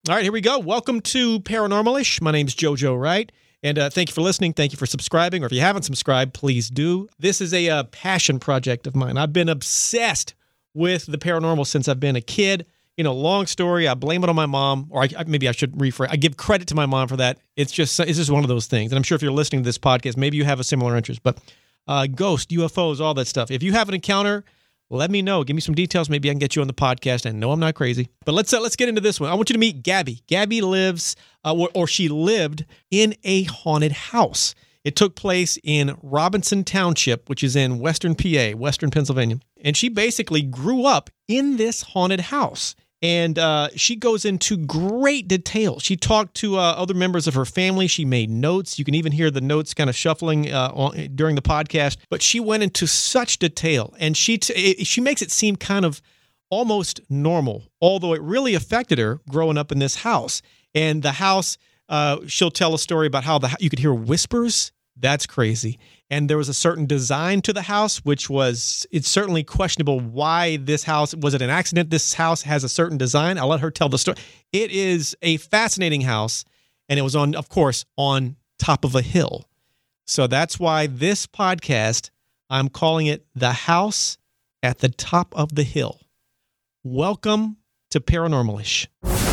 All right, here we go. Welcome to Paranormal-ish. My name's JoJo Wright, and thank you for listening. Thank you for subscribing, or if you haven't subscribed, please do. This is a passion project of mine. I've been obsessed with the paranormal since I've been a kid. Long story. I blame it on my mom, or maybe I should rephrase. I give credit to my mom for that. It's just one of those things. And I'm sure if you're listening to this podcast, maybe you have a similar interest. But ghosts, UFOs, all that stuff. If you have an encounter, let me know. Give me some details. Maybe I can get you on the podcast. And no, I'm not crazy. But let's get into this one. I want you to meet Gabby. Gabby lives, or she lived in a haunted house. It took place in Robinson Township, which is in Western PA, Western Pennsylvania. And she basically grew up in this haunted house. And she goes into great detail. She talked to other members of her family. She made notes. You can even hear the notes kind of shuffling during the podcast. But she went into such detail. And she makes it seem kind of almost normal, although it really affected her growing up in this house. And the house, she'll tell a story about how you could hear whispers. That's crazy. And there was a certain design to the house, it's certainly questionable why this house, was it an accident? This house has a certain design. I'll let her tell the story. It is a fascinating house, and it was of course, on top of a hill. So that's why this podcast, I'm calling it The House at the Top of the Hill. Welcome to Paranormal-ish.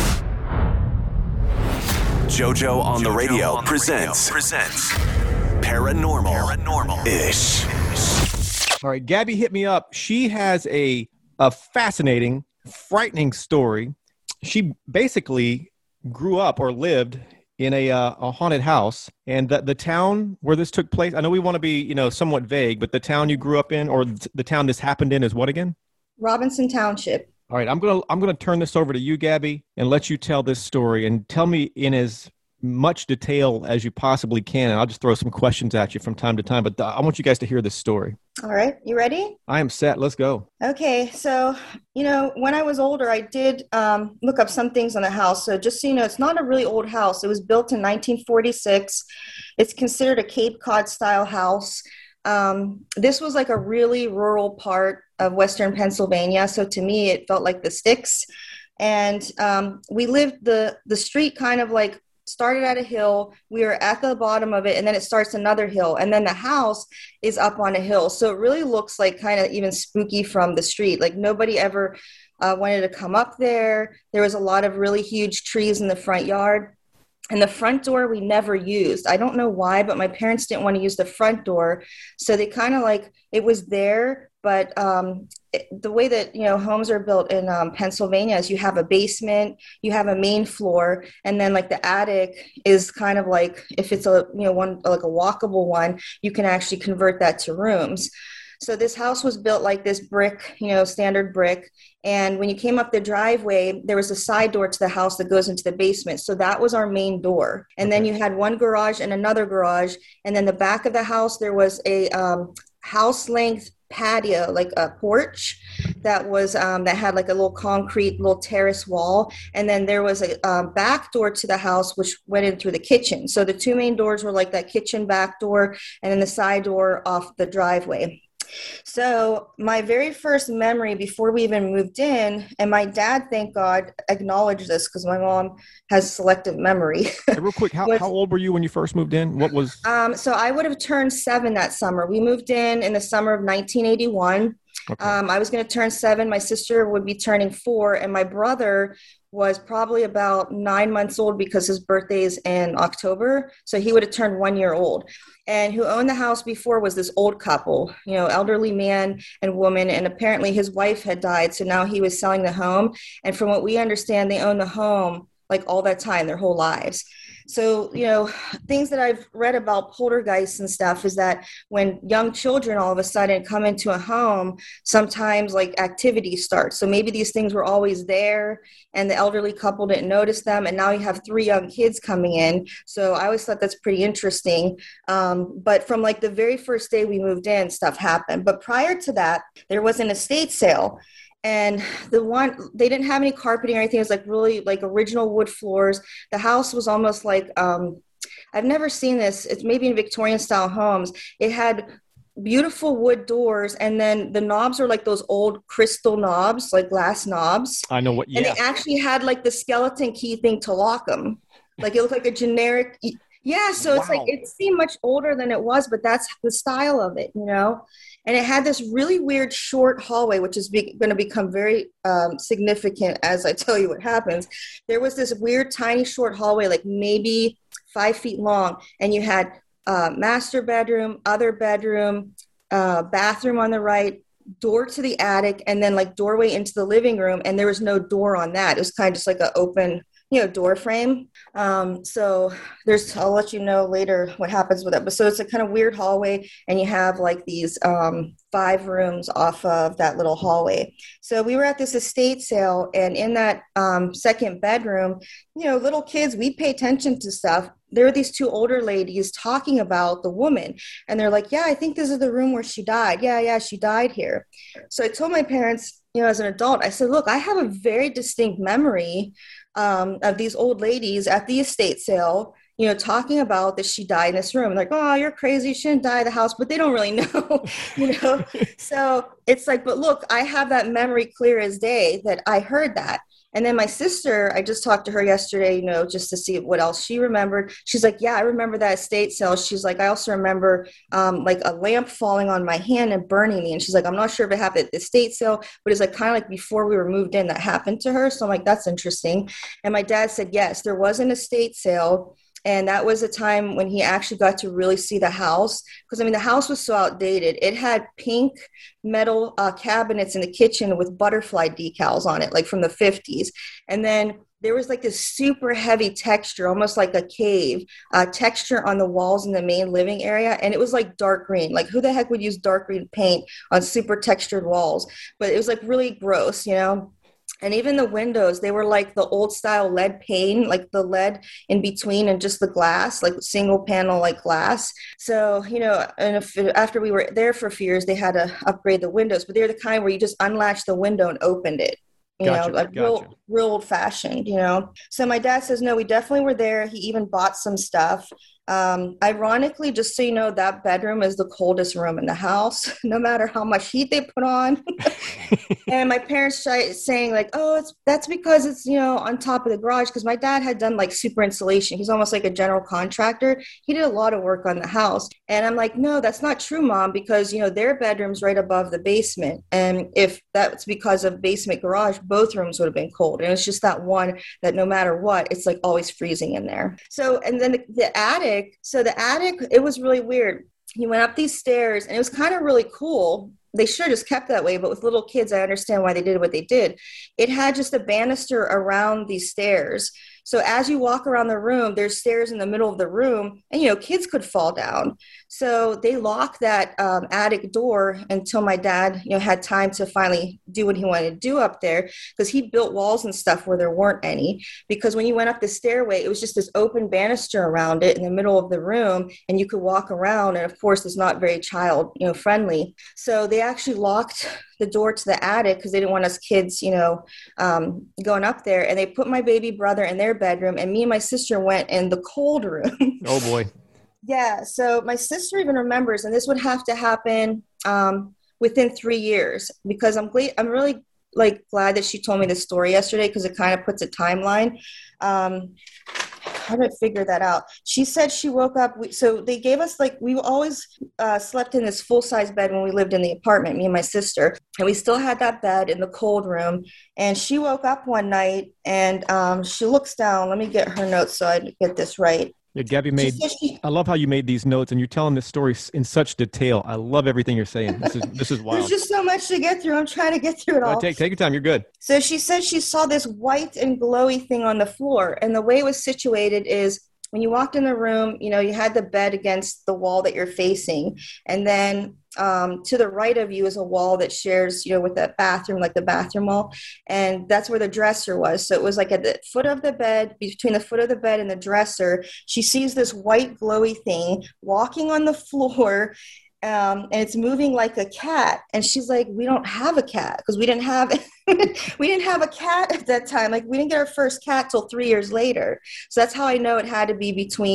JoJo on the radio presents Paranormal-ish. All right, Gabby hit me up. She has a fascinating, frightening story. She basically grew up or lived in a haunted house, and the town where this took place, I know we want to be, somewhat vague, but the town you grew up in, or the town this happened in, is what again? Robinson Township. All right, I'm gonna turn this over to you, Gabby, and let you tell this story, and tell me in as much detail as you possibly can, and I'll just throw some questions at you from time to time, but I want you guys to hear this story. All right. You ready? I am set. Let's go. Okay. So, when I was older, I did look up some things on the house. So just so you know, it's not a really old house. It was built in 1946. It's considered a Cape Cod style house. This was like a really rural part of Western Pennsylvania. So to me, it felt like the sticks. And we lived the street kind of like started at a hill. We were at the bottom of it, and then it starts another hill, and then the house is up on a hill. So it really looks like kind of even spooky from the street. Like nobody ever wanted to come up there. There was a lot of really huge trees in the front yard. And the front door we never used. I don't know why, but my parents didn't want to use the front door. So they kind of like, it was there, but the way that, homes are built in Pennsylvania is you have a basement, you have a main floor, and then like the attic is kind of like, if it's one, like a walkable one, you can actually convert that to rooms. So this house was built like this brick, standard brick. And when you came up the driveway, there was a side door to the house that goes into the basement. So that was our main door. And then you had one garage and another garage. And then the back of the house, there was a house length patio, like a porch that was that had like a little concrete little terrace wall. And then there was a back door to the house which went in through the kitchen. So the two main doors were like that kitchen back door, and then the side door off the driveway. So my very first memory before we even moved in, and my dad, thank God, acknowledged this because my mom has selective memory. Hey, real quick, how old were you when you first moved in? What was? So I would have turned 7 that summer. We moved in the summer of 1981. Okay. I was going to turn 7. My sister would be turning 4, and my brother was probably about 9 months old because his birthday is in October. So he would have turned 1 year old. And who owned the house before was this old couple, elderly man and woman. And apparently his wife had died. So now he was selling the home. And from what we understand, they own the home like all that time, their whole lives. So, things that I've read about poltergeists and stuff is that when young children all of a sudden come into a home, sometimes like activity starts. So maybe these things were always there and the elderly couple didn't notice them. And now you have 3 young kids coming in. So I always thought that's pretty interesting. But from like the very first day we moved in, stuff happened. But prior to that, there was an estate sale. And they didn't have any carpeting or anything. It was like really like original wood floors. The house was almost like, I've never seen this. It's maybe in Victorian style homes. It had beautiful wood doors, and then the knobs are like those old crystal knobs, like glass knobs. I know what. And Yeah. they actually had like the skeleton key thing to lock them. Like it looked like a generic. Yeah, so it's like Wow. it seemed much older than it was, but that's the style of it, you know. And it had this really weird short hallway, which is going to become very significant as I tell you what happens. There was this weird, tiny, short hallway, like maybe 5 feet long, and you had master bedroom, other bedroom, bathroom on the right, door to the attic, and then like doorway into the living room. And there was no door on that. It was kind of just like an open, door frame. So I'll let you know later what happens with it. But so it's a kind of weird hallway, and you have like these 5 rooms off of that little hallway. So we were at this estate sale, and in that second bedroom, little kids, we pay attention to stuff. There are these 2 older ladies talking about the woman, and they're like, yeah, I think this is the room where she died. Yeah, she died here. So I told my parents, as an adult, I said, look, I have a very distinct memory of these old ladies at the estate sale, talking about that she died in this room. Like, oh, you're crazy. She didn't die in the house, but they don't really know, So it's like, but look, I have that memory clear as day that I heard that. And then my sister, I just talked to her yesterday, just to see what else she remembered. She's like, yeah, I remember that estate sale. She's like, I also remember like a lamp falling on my hand and burning me. And she's like, I'm not sure if it happened at the estate sale, but it's like kind of like before we were moved in that happened to her. So I'm like, that's interesting. And my dad said, yes, there was an estate sale. And that was a time when he actually got to really see the house. Because, the house was so outdated. It had pink metal cabinets in the kitchen with butterfly decals on it, like from the 50s. And then there was like this super heavy texture, almost like a cave texture on the walls in the main living area. And it was like dark green. Like, who the heck would use dark green paint on super textured walls? But it was like really gross, And even the windows, they were like the old style lead pane, like the lead in between and just the glass, like single panel, like glass. So, and after we were there for a few years, they had to upgrade the windows, but they're the kind where you just unlatch the window and opened it. Like real old fashioned, So my dad says, no, we definitely were there. He even bought some stuff. Ironically, just so you know, that bedroom is the coldest room in the house, no matter how much heat they put on. And my parents saying like, oh, that's because it's, on top of the garage. Because my dad had done like super insulation. He's almost like a general contractor. He did a lot of work on the house. And I'm like, no, that's not true, Mom, because, their bedroom's right above the basement. And if that's because of basement garage, both rooms would have been cold. And it's just that one that no matter what, it's like always freezing in there. So, and then the attic, it was really weird. He went up these stairs and it was kind of really cool. They should have just kept that way, but with little kids, I understand why they did what they did. It had just a banister around these stairs. So as you walk around the room, there's stairs in the middle of the room, and, kids could fall down. So they locked that attic door until my dad, had time to finally do what he wanted to do up there, because he built walls and stuff where there weren't any. Because when you went up the stairway, it was just this open banister around it in the middle of the room, and you could walk around. And of course, it's not very child, friendly. So they actually locked the door to the attic because they didn't want us kids, going up there. And they put my baby brother in their bedroom, and me and my sister went in the cold room. Oh boy. Yeah. So my sister even remembers, and this would have to happen within 3 years, because I'm really glad that she told me this story yesterday, because it kind of puts a timeline. How did I figure that out? She said she woke up. So they gave us we always slept in this full-size bed when we lived in the apartment, me and my sister. And we still had that bed in the cold room. And she woke up one night and she looks down. Let me get her notes so I get this right. Yeah, Gabby I love how you made these notes and you're telling this story in such detail. I love everything you're saying. This is wild. There's just so much to get through. I'm trying to get through it all. Take your time. You're good. So she said she saw this white and glowy thing on the floor. And the way it was situated is when you walked in the room, you had the bed against the wall that you're facing. And then to the right of you is a wall that shares, with the bathroom, like the bathroom wall. And that's where the dresser was. So it was like at the foot of the bed, between the foot of the bed and the dresser. She sees this white glowy thing walking on the floor. And it's moving like a cat. And she's like, we don't have a cat, because we didn't have a cat at that time. Like, we didn't get our first cat till 3 years later. So that's how I know it had to be between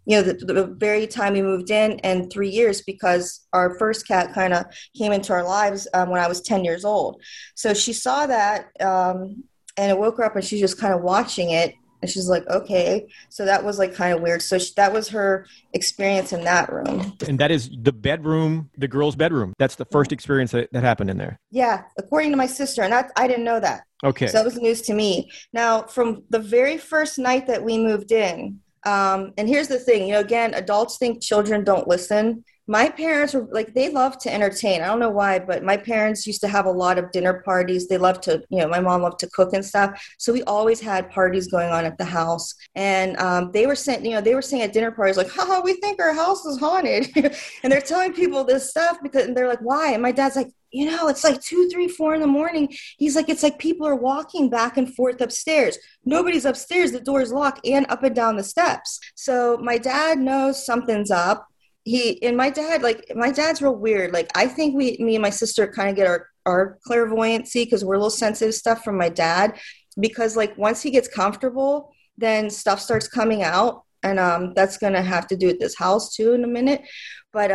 the very time we moved in, and 3 years because our first cat kind of came into our lives when I was 10 years old. So she saw that, and it woke her up, and she's just kind of watching it. And she's like, okay. So that was like kind of weird. So that was her experience in that room. And that is the bedroom, the girl's bedroom. That's the first experience that happened in there. Yeah, according to my sister. And I didn't know that. Okay. So that was news to me. Now, from the very first night that we moved in, and here's the thing, again, adults think children don't listen. My parents were like, they love to entertain. I don't know why, but my parents used to have a lot of dinner parties. They loved to, my mom loved to cook and stuff. So we always had parties going on at the house. And they were saying at dinner parties, like, haha, we think our house is haunted. And they're telling people this stuff and they're like, why? And my dad's like, it's like 2, 3, 4 in the morning. He's like, it's like people are walking back and forth upstairs. Nobody's upstairs. The door's locked and up and down the steps. So my dad knows something's up. My dad's real weird. Like, I think me and my sister kind of get our clairvoyancy because we're a little sensitive stuff from my dad, because like once he gets comfortable, then stuff starts coming out. And that's going to have to do with this house too in a minute. But,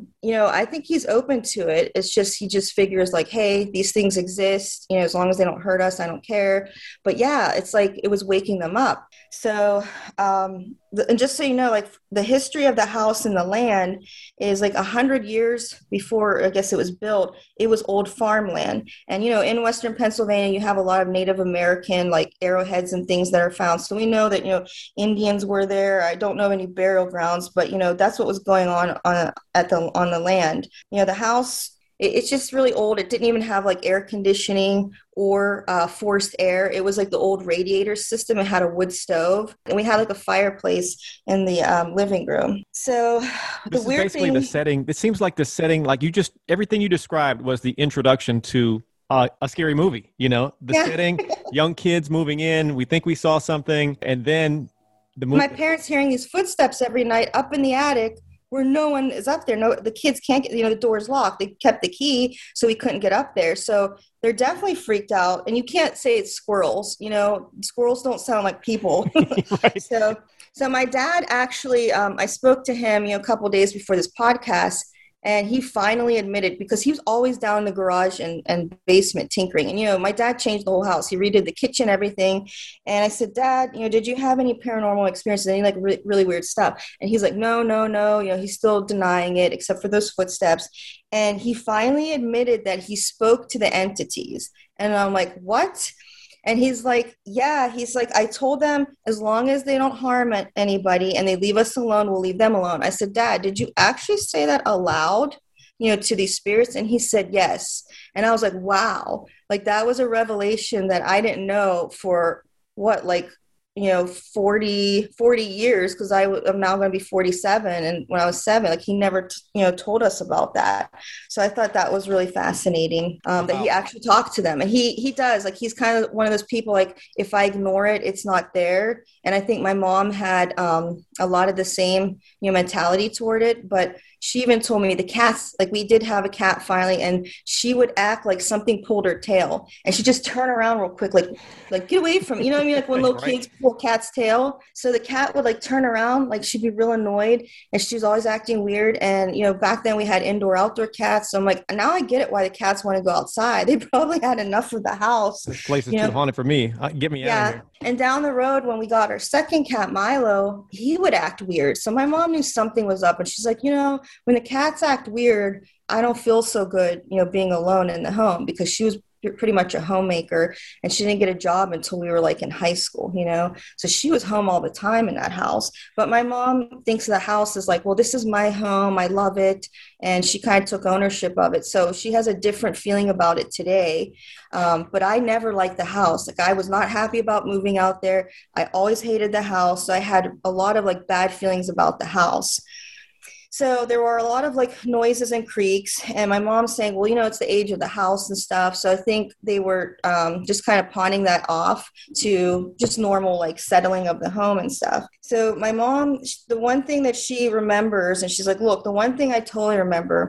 I think he's open to it. It's just, he just figures like, hey, these things exist, as long as they don't hurt us, I don't care. But yeah, it's like, it was waking them up. So, and just so you know, like the history of the house and the land is like 100 years before, I guess it was built, it was old farmland. And, in Western Pennsylvania, you have a lot of Native American, like arrowheads and things that are found. So we know that, Indians were there. I don't know any burial grounds, but, that's what was going on the land. The house, it's just really old. It didn't even have like air conditioning or forced air. It was like the old radiator system. It had a wood stove, and we had like a fireplace in the living room. So this is basically the setting. It seems like the setting, like everything you described was the introduction to a scary movie. Setting, young kids moving in. We think we saw something, and then the movie. My parents hearing these footsteps every night up in the attic, where no one is up there. No, the kids can't get, the door's locked. They kept the key, so we couldn't get up there. So they're definitely freaked out. And you can't say it's squirrels. Squirrels don't sound like people. Right. So my dad actually, I spoke to him, a couple of days before this podcast, and he finally admitted, because he was always down in the garage and basement tinkering. And, my dad changed the whole house. He redid the kitchen, everything. And I said, Dad, did you have any paranormal experiences, any like really weird stuff? And he's like, no. He's still denying it, except for those footsteps. And he finally admitted that he spoke to the entities. And I'm like, what? And he's like, yeah, I told them as long as they don't harm anybody and they leave us alone, we'll leave them alone. I said, Dad, did you actually say that aloud, to these spirits? And he said, yes. And I was like, wow, like that was a revelation that I didn't know for 40 years, because I'm now going to be 47. And when I was 7, like he never, told us about that. So I thought that was really fascinating, that he actually talked to them. And he does, like, he's kind of one of those people, like, if I ignore it, it's not there. And I think my mom had a lot of the same, mentality toward it. But she even told me the cats, like we did have a cat finally, and she would act like something pulled her tail, and she'd just turn around real quick, like get away from, what I mean? Like when little kids pull cat's tail. So the cat would like turn around, like she'd be real annoyed, and she was always acting weird. And, back then we had indoor outdoor cats. So I'm like, now I get it why the cats want to go outside. They probably had enough of the house. This place is too haunted for me. Get me out of here. And down the road, when we got our second cat, Milo, he would act weird. So my mom knew something was up, and she's like, when the cats act weird, I don't feel so good, being alone in the home, because she was pretty much a homemaker, and she didn't get a job until we were like in high school, so she was home all the time in that house. But my mom thinks the house is like, well, this is my home, I love it, and she kind of took ownership of it. So she has a different feeling about it today. But I never liked the house. Like, I was not happy about moving out there. I always hated the house. So I had a lot of like bad feelings about the house. So there were a lot of like noises and creaks, and my mom's saying, well, it's the age of the house and stuff. So I think they were just kind of pawning that off to just normal like settling of the home and stuff. So my mom, the one thing that she remembers, and she's like, look, the one thing I totally remember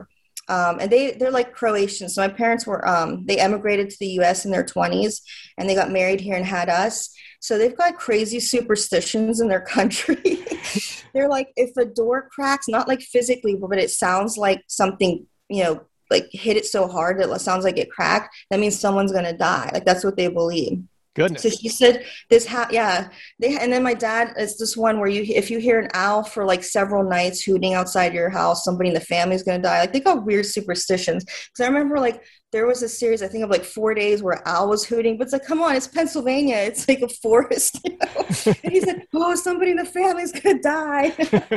And they're like Croatian. So my parents were, they emigrated to the US in their 20s and they got married here and had us. So they've got crazy superstitions in their country. They're like, if a door cracks, not like physically, but it sounds like something, like hit it so hard that it sounds like it cracked, that means someone's going to die. Like that's what they believe. Goodness. So she said and then my dad, it's this one where if you hear an owl for like several nights hooting outside your house, somebody in the family is going to die. Like they got weird superstitions. Because I remember like there was a series, I think of like 4 days where an owl was hooting, but it's like, come on, it's Pennsylvania. It's like a forest, And he said, oh, somebody in the family is going to die.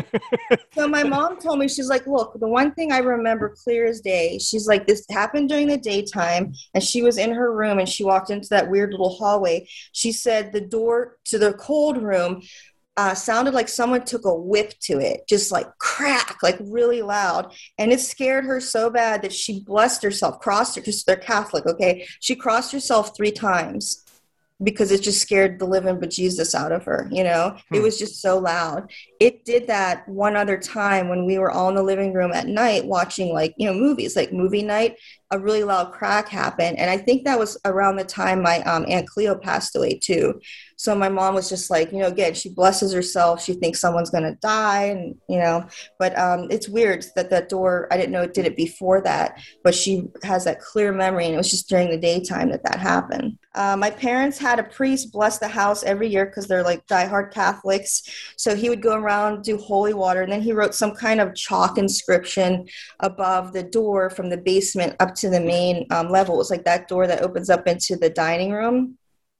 So my mom told me, she's like, look, the one thing I remember clear as day, she's like, this happened during the daytime and she was in her room and she walked into that weird little hallway. She said the door to the cold room sounded like someone took a whip to it, just like crack, like really loud. And it scared her so bad that she blessed herself, because they're Catholic, okay? She crossed herself 3 times because it just scared the living bejesus out of her, It was just so loud. It did that one other time when we were all in the living room at night watching movies, like movie night. A really loud crack happened. And I think that was around the time my Aunt Cleo passed away too. So my mom was just like, again, she blesses herself. She thinks someone's going to die. And, but it's weird that door, I didn't know it did it before that, but she has that clear memory. And it was just during the daytime that happened. My parents had a priest bless the house every year because they're like diehard Catholics. So he would go around, do holy water. And then he wrote some kind of chalk inscription above the door from the basement up to the main level. It was like that door that opens up into the dining room.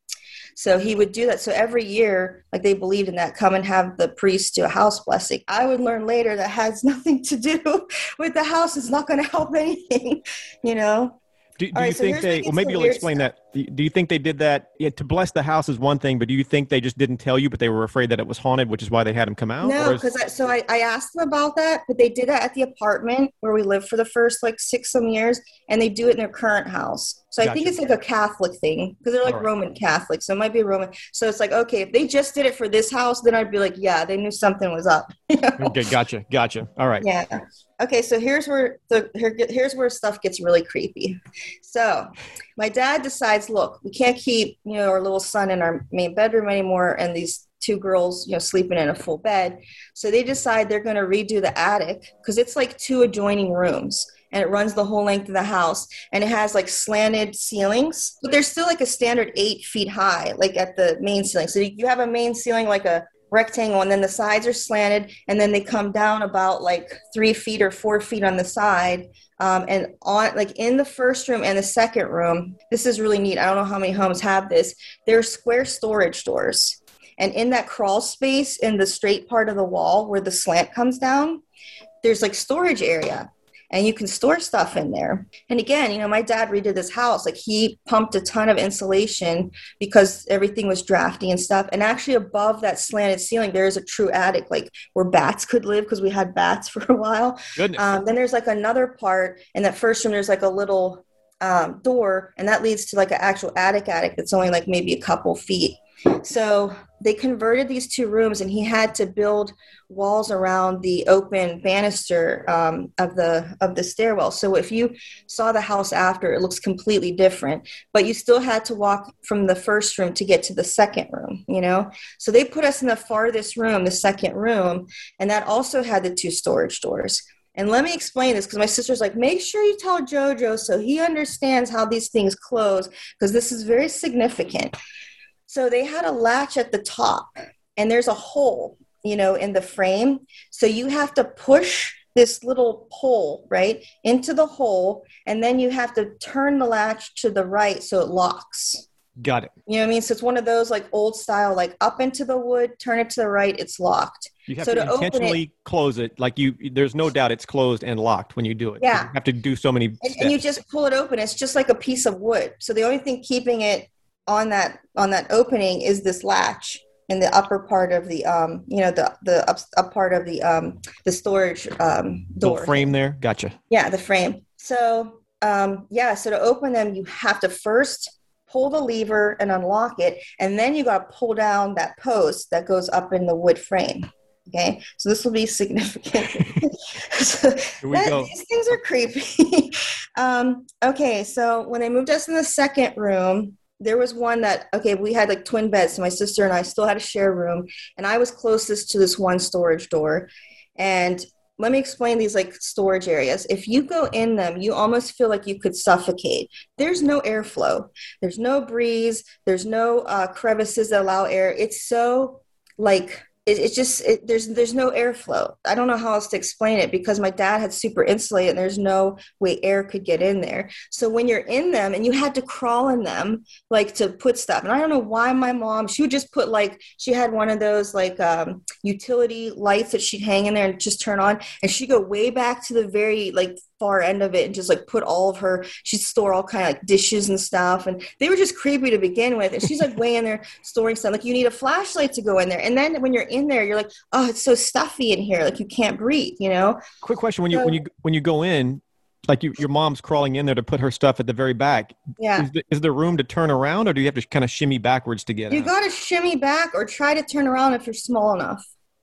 So he would do that. So every year, like they believed in that, come and have the priest do a house blessing. I would learn later that has nothing to do with the house. It's not going to help anything, Do you think maybe you'll explain that. Do you think they did that to bless the house is one thing, but do you think they just didn't tell you, but they were afraid that it was haunted, which is why they had him come out? No, because I asked them about that, but they did that at the apartment where we lived for the first 6 some years, and they do it in their current house. So I think it's like a Catholic thing because they're like Roman Catholic. So it might be Roman. So it's like, okay, if they just did it for this house, then I'd be like, yeah, they knew something was up. Okay, gotcha. All right. Yeah. Okay, so here's where stuff gets really creepy. So my dad decides, look, we can't keep, our little son in our main bedroom anymore, and these 2 girls, sleeping in a full bed. So they decide they're going to redo the attic because it's like 2 adjoining rooms. And it runs the whole length of the house, and it has like slanted ceilings, but there's still like a standard 8 feet high, like at the main ceiling. So you have a main ceiling like a rectangle, and then the sides are slanted, and then they come down about like 3 feet or 4 feet on the side. And on in the first room and the second room, this is really neat. I don't know how many homes have this. There are square storage doors. And in that crawl space in the straight part of the wall where the slant comes down, there's like storage area. And you can store stuff in there. And again, my dad redid this house. Like he pumped a ton of insulation because everything was drafty and stuff. And actually above that slanted ceiling, there is a true attic, like where bats could live because we had bats for a while. Goodness. Then there's like another part in that first room. There's like a little door, and that leads to like an actual attic that's only like maybe a couple feet. So they converted these 2 rooms, and he had to build walls around the open banister of the stairwell. So if you saw the house after, it looks completely different, but you still had to walk from the first room to get to the second room, So they put us in the farthest room, the second room, and that also had the 2 storage doors. And let me explain this because my sister's like, make sure you tell JoJo so he understands how these things close because this is very significant. So they had a latch at the top, and there's a hole, in the frame. So you have to push this little pole, right, into the hole, and then you have to turn the latch to the right so it locks. Got it. You know what I mean? So it's one of those like old style, like up into the wood, turn it to the right, it's locked. You have to intentionally close it. Like there's no doubt it's closed and locked when you do it. Yeah. You have to do so many steps. And you just pull it open. It's just like a piece of wood. So the only thing keeping it on that opening is this latch in the upper part of the the up part of the storage door. The frame there. Gotcha. Yeah, the frame. So so to open them, you have to first pull the lever and unlock it, and then you got to pull down that post that goes up in the wood frame. Okay, so this will be significant. So Here we go. these things are creepy. Okay, so when they moved us in the second room, there was one that, okay, we had like twin beds. So my sister and I still had a share room, and I was closest to this one storage door. And let me explain these like storage areas. If you go in them, you almost feel like you could suffocate. There's no airflow. There's no breeze. There's no crevices that allow air. It's so like, it's just there's no airflow. I don't know how else to explain it because my dad had super insulated and there's no way air could get in there. So when you're in them and you had to crawl in them like to put stuff, and I don't know why my mom, she would just put like, she had one of those like utility lights that she'd hang in there and just turn on, and she'd go way back to the very like far end of it and just like put all of her, she'd store all kind of like dishes and stuff, and they were just creepy to begin with, and she's like way in there storing stuff. Like you need a flashlight to go in there, and then when you're in there you're like, oh, it's so stuffy in here, like you can't breathe, you know. Quick question: when you go in, like your mom's crawling in there to put her stuff at the very back. Yeah. Is there room to turn around, or do you have to kind of shimmy backwards to get out? You got to shimmy back or try to turn around if you're small enough.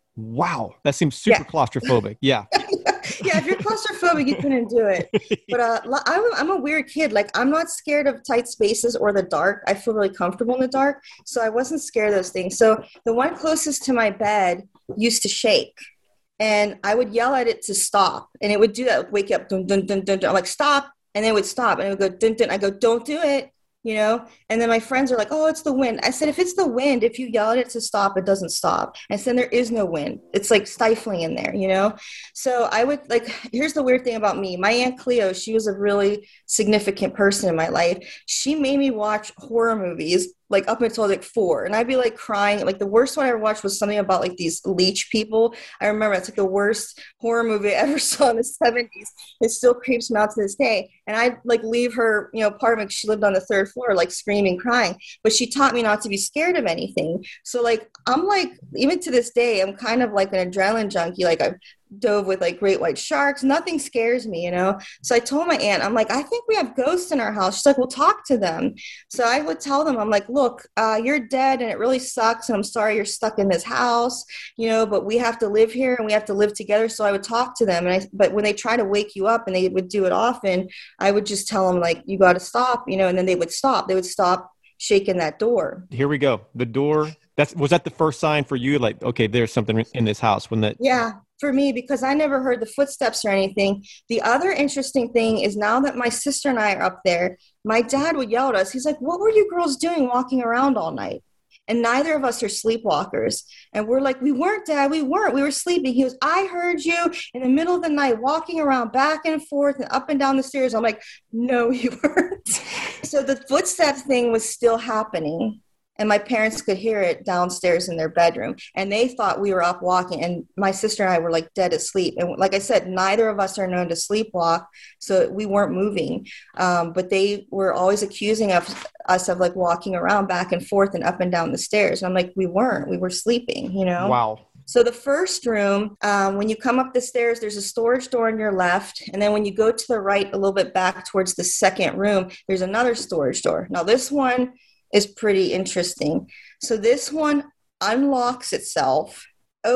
Wow, that seems super claustrophobic. Yeah. Yeah, if you're claustrophobic, you couldn't do it. But I'm a weird kid. Like, I'm not scared of tight spaces or the dark. I feel really comfortable in the dark. So I wasn't scared of those things. So the one closest to my bed used to shake. And I would yell at it to stop. And it would do that, wake up, dun, dun, dun, dun, dun. I'm like, stop. And then it would stop. And it would go, dun, dun. I go, don't do it. You know, and then my friends are like, oh, it's the wind. I said, if it's the wind, if you yell at it to stop, it doesn't stop. I said, there is no wind. It's like stifling in there, you know? So I would like, here's the weird thing about me. My Aunt Cleo, she was a really significant person in my life. She made me watch horror movies like up until like 4, and I'd be like crying. Like the worst one I ever watched was something about like these leech people. I remember it's like the worst horror movie I ever saw in the 70s. It still creeps me out to this day. And I'd like leave her, you know, apartment. She lived on the 3rd floor, like screaming, crying. But she taught me not to be scared of anything. So like I'm like, even to this day, I'm kind of like an adrenaline junkie. Like I've dove with like great white sharks. Nothing scares me, you know? So I told my aunt, I'm like, I think we have ghosts in our house. She's like, well, talk to them. So I would tell them, I'm like, look, you're dead and it really sucks. And I'm sorry you're stuck in this house, you know, but we have to live here and we have to live together. So I would talk to them. But when they try to wake you up, and they would do it often, I would just tell them like, you got to stop, you know, and then they would stop. They would stop shaking that door. Here we go. The door. Was that the first sign for you? Like, okay, there's something in this house when that. Yeah. For me, because I never heard the footsteps or anything. The other interesting thing is now that my sister and I are up there, my dad would yell at us. He's like, what were you girls doing walking around all night? And neither of us are sleepwalkers. And we're like, we weren't, Dad. We weren't. We were sleeping. He goes, I heard you in the middle of the night walking around back and forth and up and down the stairs. I'm like, no, you weren't. So the footsteps thing was still happening. And my parents could hear it downstairs in their bedroom. And they thought we were up walking. And my sister and I were like dead asleep. And like I said, neither of us are known to sleepwalk. So we weren't moving. But they were always accusing us of like walking around back and forth and up and down the stairs. And I'm like, we weren't. We were sleeping, you know? Wow. So the first room, when you come up the stairs, there's a storage door on your left. And then when you go to the right, a little bit back towards the second room, there's another storage door. Now this one is pretty interesting. So this one unlocks itself,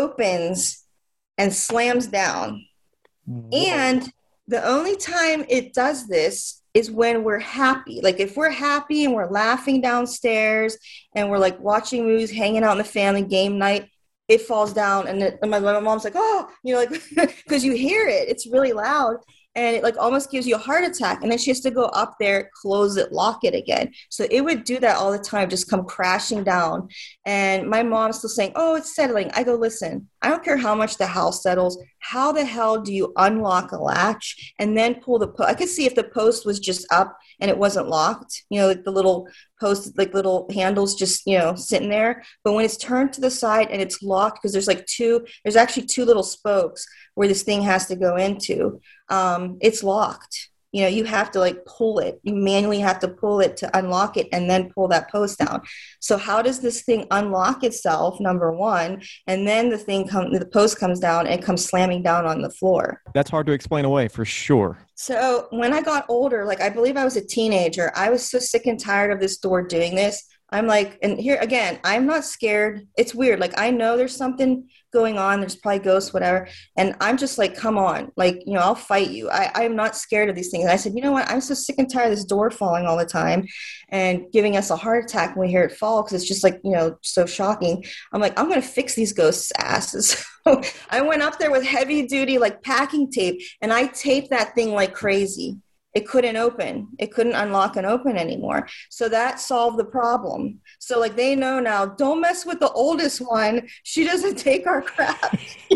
opens, and slams down. Whoa. And the only time it does this is when we're happy. Like if we're happy and we're laughing downstairs and we're like watching movies, hanging out in the family game night, it falls down. And my mom's like, oh, you know, like, because you hear it. It's really loud. And it like almost gives you a heart attack. And then she has to go up there, close it, lock it again. So it would do that all the time, just come crashing down. And my mom's still saying, oh, it's settling. I go, listen, I don't care how much the house settles. How the hell do you unlock a latch and then pull the post? I could see if the post was just up and it wasn't locked, you know, like the little post, like little handles just, you know, sitting there. But when it's turned to the side and it's locked, because there's actually two little spokes where this thing has to go into, it's locked. You know, you have to like pull it. You manually have to pull it to unlock it and then pull that post down. So how does this thing unlock itself, number one? And then the post comes down and comes slamming down on the floor. That's hard to explain away for sure. So when I got older, like I believe I was a teenager, I was so sick and tired of this door doing this. I'm like, and here again, I'm not scared. It's weird. Like, I know there's something going on. There's probably ghosts, whatever. And I'm just like, come on, like, I'll fight you. I'm not scared of these things. And I said, you know what? I'm so sick and tired of this door falling all the time and giving us a heart attack when we hear it fall. Cause it's just like, so shocking. I'm like, I'm going to fix these ghosts' asses. So I went up there with heavy duty, like packing tape, and I taped that thing like crazy. It couldn't open. It couldn't unlock and open anymore. So that solved the problem. So like they know now, don't mess with the oldest one. She doesn't take our crap.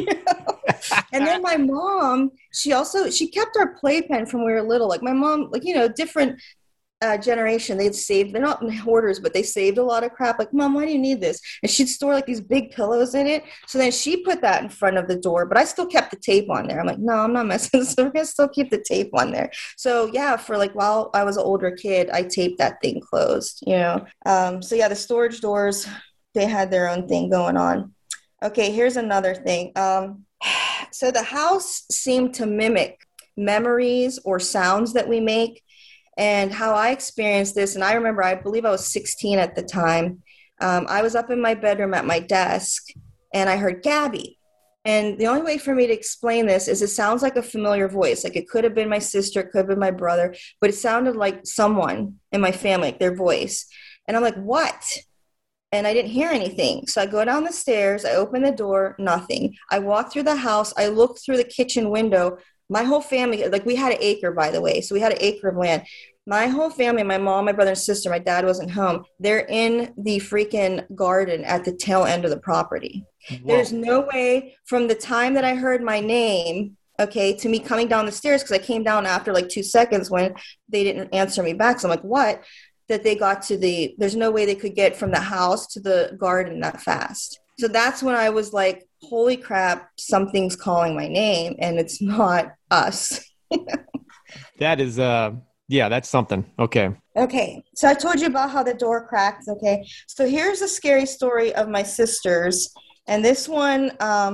And then my mom, she kept our playpen from when we were little. Like my mom, like, different generation, they'd saved, they're not hoarders, but they saved a lot of crap. Like, Mom, why do you need this? And she'd store like these big pillows in it. So then she put that in front of the door, but I still kept the tape on there. I'm like, no, I'm not messing. So we're going to still keep the tape on there. So yeah, for like, while I was an older kid, I taped that thing closed, So yeah, the storage doors, they had their own thing going on. Okay, here's another thing. So the house seemed to mimic memories or sounds that we make. And how I experienced this, and I remember, I believe I was 16 at the time. I was up in my bedroom at my desk, and I heard Gabby. And the only way for me to explain this is it sounds like a familiar voice. Like it could have been my sister, it could have been my brother, but it sounded like someone in my family, like their voice. And I'm like, what? And I didn't hear anything. So I go down the stairs, I open the door, nothing. I walk through the house, I look through the kitchen window. My whole family, like we had an acre, by the way. So we had an acre of land. My whole family, my mom, my brother and sister, my dad wasn't home. They're in the freaking garden at the tail end of the property. Whoa. There's no way from the time that I heard my name, okay, to me coming down the stairs, because I came down after like 2 seconds when they didn't answer me back. So I'm like, what? That they got to there's no way they could get from the house to the garden that fast. So that's when I was like, holy crap, something's calling my name and it's not us. That is, that's something. Okay. Okay. So I told you about how the door cracked. Okay. So here's a scary story of my sister's. And this one's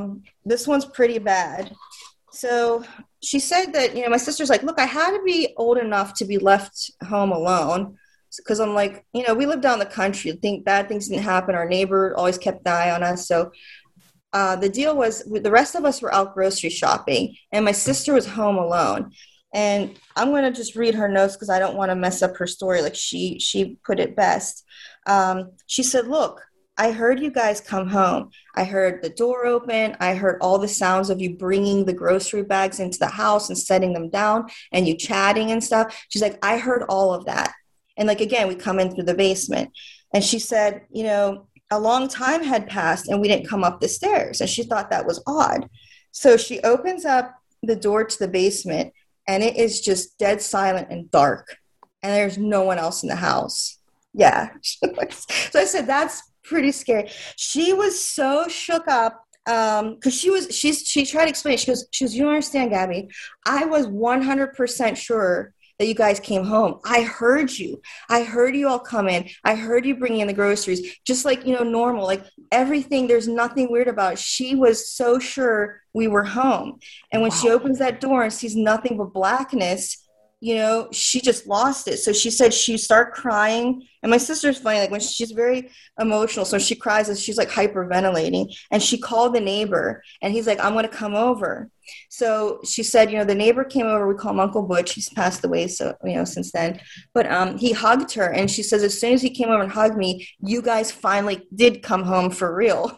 pretty bad. So she said that, my sister's like, look, I had to be old enough to be left home alone. Because I'm like, we live down the country. I think bad things didn't happen. Our neighbor always kept an eye on us. So the deal was the rest of us were out grocery shopping and my sister was home alone. And I'm going to just read her notes because I don't want to mess up her story. Like she put it best. She said, look, I heard you guys come home. I heard the door open. I heard all the sounds of you bringing the grocery bags into the house and setting them down and you chatting and stuff. She's like, I heard all of that. And like, again, we come in through the basement. And she said, a long time had passed and we didn't come up the stairs. And she thought that was odd. So she opens up the door to the basement and it is just dead silent and dark. And there's no one else in the house. Yeah. So I said, that's pretty scary. She was so shook up. Because she tried to explain it. She goes, you don't understand, Gabby. I was 100% sure that you guys came home. I heard you. I heard you all come in. I heard you bring in the groceries, just like, normal, like everything. There's nothing weird about it. She was so sure we were home. And when she opens that door and sees nothing but blackness, she just lost it. So she said she started crying. And my sister's funny, like when she's very emotional. So she cries as she's like hyperventilating. And she called the neighbor and he's like, I'm going to come over. So she said, the neighbor came over. We call him Uncle Butch. He's passed away. So, since then, but he hugged her. And she says, as soon as he came over and hugged me, you guys finally did come home for real.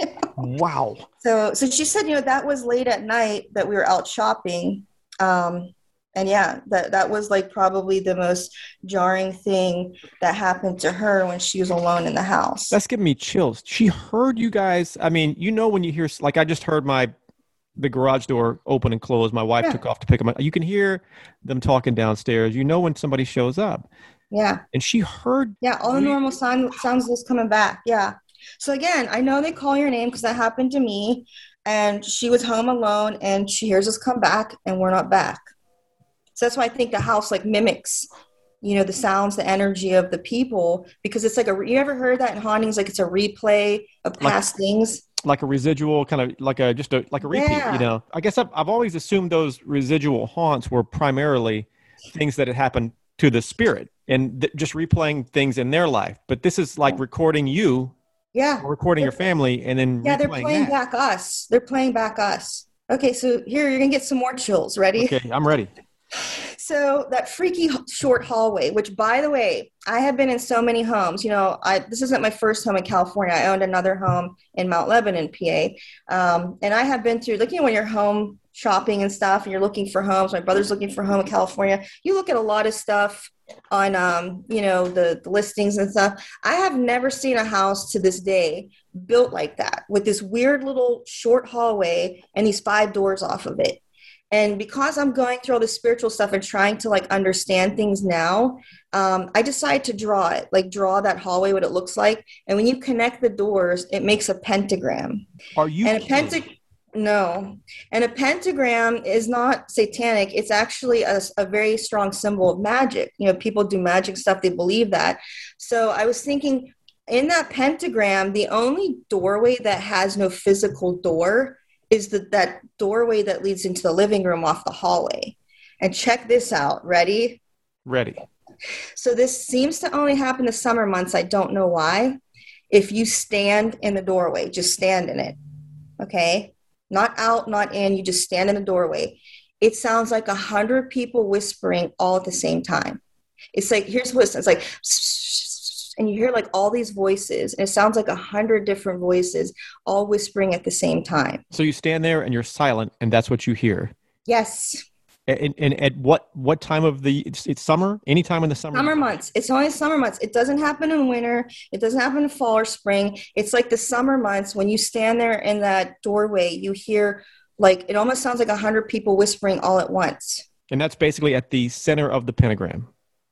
Wow. So she said, that was late at night that we were out shopping. And yeah, that was like probably the most jarring thing that happened to her when she was alone in the house. That's giving me chills. She heard you guys. I mean, when you hear, like I just heard the garage door open and close. My wife took off to pick them up. You can hear them talking downstairs. When somebody shows up. Yeah. And she heard. Yeah, all the normal sounds just coming back. Yeah. So again, I know they call your name because that happened to me. And she was home alone and she hears us come back and we're not back. So that's why I think the house like mimics, the sounds, the energy of the people, because it's like you ever heard that in hauntings? Like it's a replay of past things. Like a residual kind of like a repeat, I guess I've always assumed those residual haunts were primarily things that had happened to the spirit and just replaying things in their life. But this is like recording you, recording your family, and then they're playing back us. They're playing back us. Okay, so here you're gonna get some more chills. Ready? Okay, I'm ready. So that freaky short hallway, which, by the way, I have been in so many homes. You know, this isn't my first home in California. I owned another home in Mount Lebanon, PA. And I have been through, like, you know, when you're home shopping and stuff and you're looking for homes, my brother's looking for a home in California, you look at a lot of stuff on, you know, the listings and stuff. I have never seen a house to this day built like that, with this weird little short hallway and these 5 doors off of it. And because I'm going through all this spiritual stuff and trying to like understand things now, I decided to draw it, like draw that hallway, what it looks like. And when you connect the doors, it makes a pentagram. Are you? And no. And a pentagram is not satanic. It's actually a very strong symbol of magic. You know, people do magic stuff. They believe that. So I was thinking, in that pentagram, the only doorway that has no physical door is that doorway that leads into the living room off the hallway. And check this out. Ready? Ready. So this seems to only happen the summer months. I don't know why. If you stand in the doorway, just stand in it. Okay? Not out, not in. You just stand in the doorway. It sounds like 100 people whispering all at the same time. It's like, here's what it's like, and you hear like all these voices, and it sounds like 100 different voices all whispering at the same time. So you stand there and you're silent, and that's what you hear. Yes. And at what time of it's summer? Any time in the summer? Summer months. It's only summer months. It doesn't happen in winter. It doesn't happen in fall or spring. It's like the summer months. When you stand there in that doorway, you hear like, it almost sounds like 100 people whispering all at once. And that's basically at the center of the pentagram.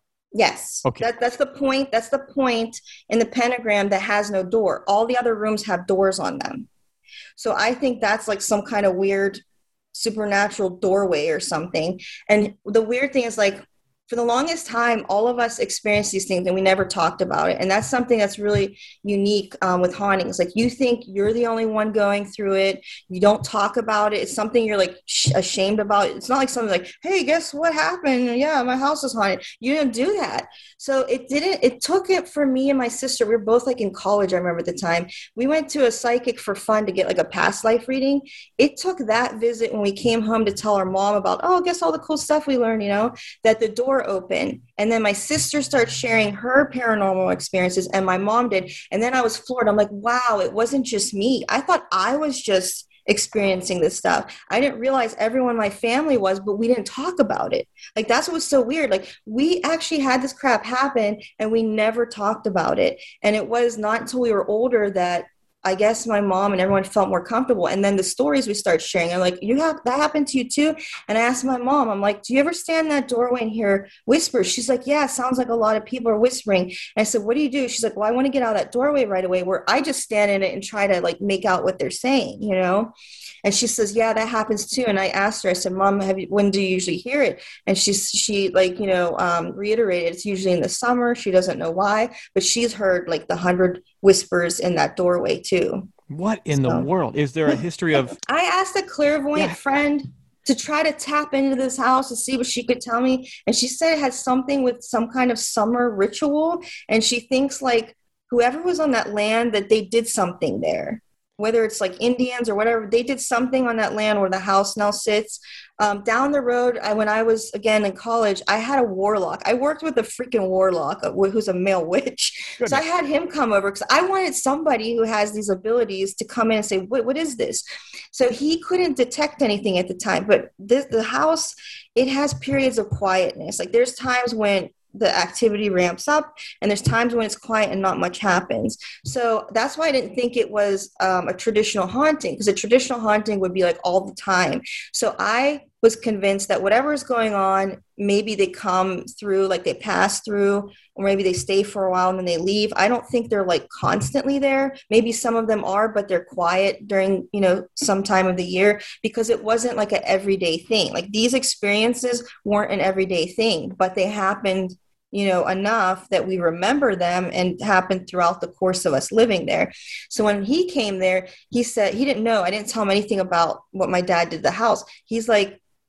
Yes. Okay. That's the point. That's the point in the pentagram that has no door. All the other rooms have doors on them. So I think that's like some kind of weird supernatural doorway or something. And the weird thing is, like, for the longest time, all of us experienced these things and we never talked about it. And that's something that's really unique with hauntings. Like, you think you're the only one going through it. You don't talk about it. It's something you're like ashamed about. It's not like something like, hey, guess what happened? Yeah, my house is haunted. You didn't do that. So it took it for me and my sister. We were both like in college, I remember at the time. We went to a psychic for fun to get like a past life reading. It took that visit when we came home to tell our mom about, oh, guess all the cool stuff we learned, you know, that the door open. And then my sister started sharing her paranormal experiences, and my mom did. And then I was floored. I'm like, wow, it wasn't just me. I thought I was just experiencing this stuff. I didn't realize everyone in my family was, but we didn't talk about it. Like, that's what was so weird. Like, we actually had this crap happen and we never talked about it. And it was not until we were older that I guess my mom and everyone felt more comfortable. And then the stories we start sharing, I'm like, that happened to you too? And I asked my mom, I'm like, do you ever stand in that doorway and hear whispers? She's like, yeah, it sounds like a lot of people are whispering. And I said, what do you do? She's like, well, I want to get out of that doorway right away, where I just stand in it and try to like make out what they're saying, you know? And she says, yeah, that happens too. And I asked her, I said, Mom, when do you usually hear it? And she like, you know, reiterated, it's usually in the summer. She doesn't know why, but she's heard like the 100 whispers in that doorway too. What in the world? Is there a history of... I asked a clairvoyant friend to try to tap into this house to see what she could tell me. And she said it had something with some kind of summer ritual. And she thinks like whoever was on that land, that they did something there. Whether it's like Indians or whatever, they did something on that land where the house now sits. Down the road, when I was, again, in college, I had a warlock. I worked with a freaking warlock who's a male witch. Goodness. So I had him come over because I wanted somebody who has these abilities to come in and say, what is this? So he couldn't detect anything at the time. But the house, it has periods of quietness. Like, there's times when the activity ramps up, and there's times when it's quiet and not much happens. So that's why I didn't think it was a traditional haunting, because a traditional haunting would be like all the time. So I was convinced that whatever is going on, maybe they come through, like they pass through, or maybe they stay for a while and then they leave. I don't think they're like constantly there. Maybe some of them are, but they're quiet during, you know, some time of the year, because it wasn't like an everyday thing. Like, these experiences weren't an everyday thing, but they happened, you know, enough that we remember them, and happened throughout the course of us living there. So when he came there, he said he didn't know. I didn't tell him anything about what my dad did to the house. He's like,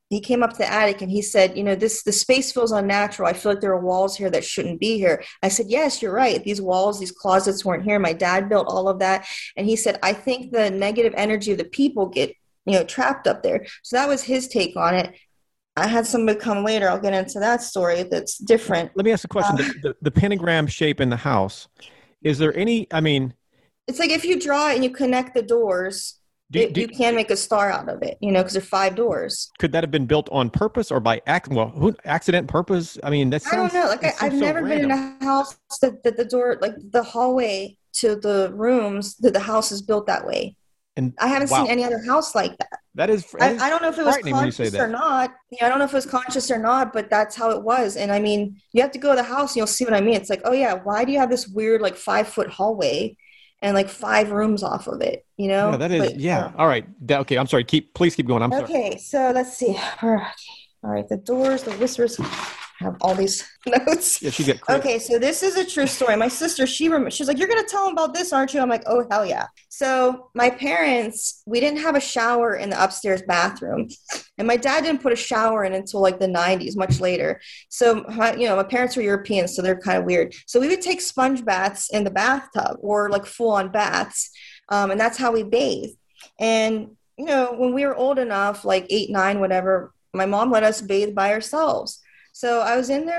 he came up to the attic and he said, the space feels unnatural. I feel like there are walls here that shouldn't be here. I said, yes, you're right. These walls, these closets weren't here. My dad built all of that. And he said, I think the negative energy of the people get, trapped up there. So that was his take on it. I had somebody come later. I'll get into that story that's different. Let me ask a question. The pentagram shape in the house, is there any, it's like if you draw it and you connect the doors, you can make a star out of it, because there are 5 doors. Could that have been built on purpose or by accident purpose? I don't know. Like I've never been in a house that the door, like the hallway to the rooms, that the house is built that way. And I haven't seen any other house like that. That is I don't know if it was conscious or not. I don't know if it was conscious or not, but that's how it was. And you have to go to the house and you'll see what I mean. It's like, oh yeah, why do you have this weird 5-foot hallway and 5 rooms off of it? Yeah, that is. All right. Okay. I'm sorry. Please keep going. I'm sorry. Okay. So let's see. All right. The doors, the whispers. I have all these notes. Yeah, she get crazy. Okay, so this is a true story. My sister, she's like, you're going to tell them about this, aren't you? I'm like, oh, hell yeah. So my parents, we didn't have a shower in the upstairs bathroom. And my dad didn't put a shower in until the 90s, much later. So, my parents were European, so they're kind of weird. So we would take sponge baths in the bathtub or full-on baths. And that's how we bathed. And, when we were old enough, 8, 9, whatever, my mom let us bathe by ourselves. So I was in there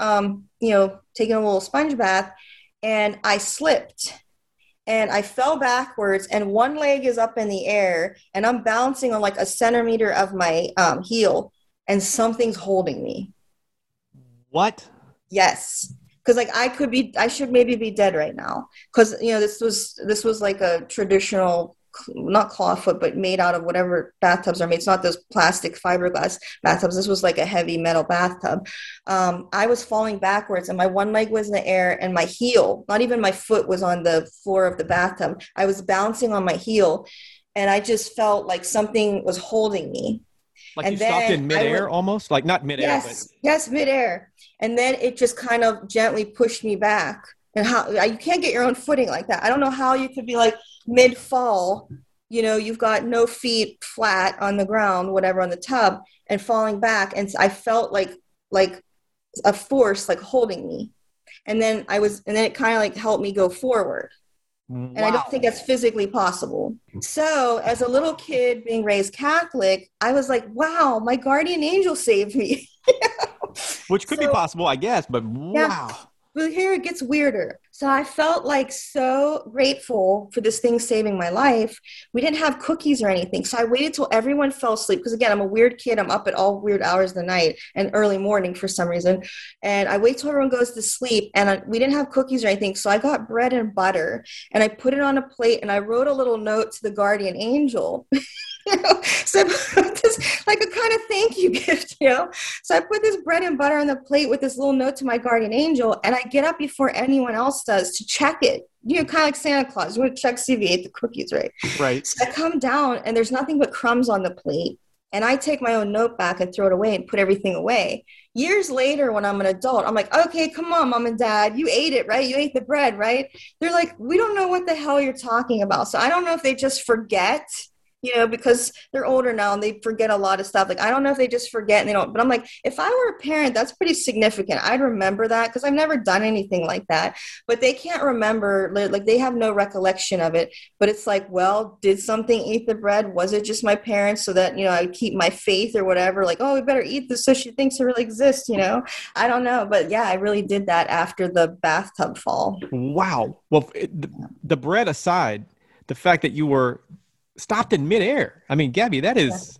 taking a little sponge bath, and I slipped and I fell backwards, and one leg is up in the air and I'm bouncing on a centimeter of my heel, and something's holding me. What? Yes. Because I should maybe be dead right now. Because, this was a traditional, not clawfoot, but made out of whatever bathtubs are made. It's not those plastic fiberglass bathtubs. This was a heavy metal bathtub. I was falling backwards, and my one leg was in the air, and my heel, not even my foot, was on the floor of the bathtub. I was bouncing on my heel, and I just felt like something was holding me. Like you stopped in midair almost? Not midair, Yes, midair. And then it just kind of gently pushed me back. And how you can't get your own footing like that. I don't know how you could be mid-fall, you've got no feet flat on the ground, whatever, on the tub, and falling back. And I felt like a force holding me. And then it kind of helped me go forward. Wow. And I don't think that's physically possible. So as a little kid being raised Catholic, I was like, wow, my guardian angel saved me. Which could be possible, I guess, but wow. Yeah. But here it gets weirder. So I felt so grateful for this thing saving my life. We didn't have cookies or anything. So I waited till everyone fell asleep. Because again, I'm a weird kid. I'm up at all weird hours of the night and early morning for some reason. And I wait till everyone goes to sleep. And we didn't have cookies or anything. So I got bread and butter. And I put it on a plate. And I wrote a little note to the guardian angel. So I put this a kind of thank you gift, So I put this bread and butter on the plate with this little note to my guardian angel, and I get up before anyone else does to check it. Kind of like Santa Claus. You want to check see if you ate the cookies, right? Right. So I come down, and there's nothing but crumbs on the plate, and I take my own note back and throw it away and put everything away. Years later, when I'm an adult, I'm like, okay, come on, mom and dad, you ate it, right? You ate the bread, right? They're like, we don't know what the hell you're talking about. So I don't know if they just forget, because they're older now and they forget a lot of stuff. I don't know if they just forget and they don't, but I'm like, if I were a parent, that's pretty significant. I'd remember that because I've never done anything like that, but they can't remember, they have no recollection of it. But it's well, did something eat the bread? Was it just my parents so that, I keep my faith or whatever? Oh, we better eat this so she thinks it really exists, I don't know. But yeah, I really did that after the bathtub fall. Wow. Well, the bread aside, the fact that you were stopped in midair. Gabby, that is,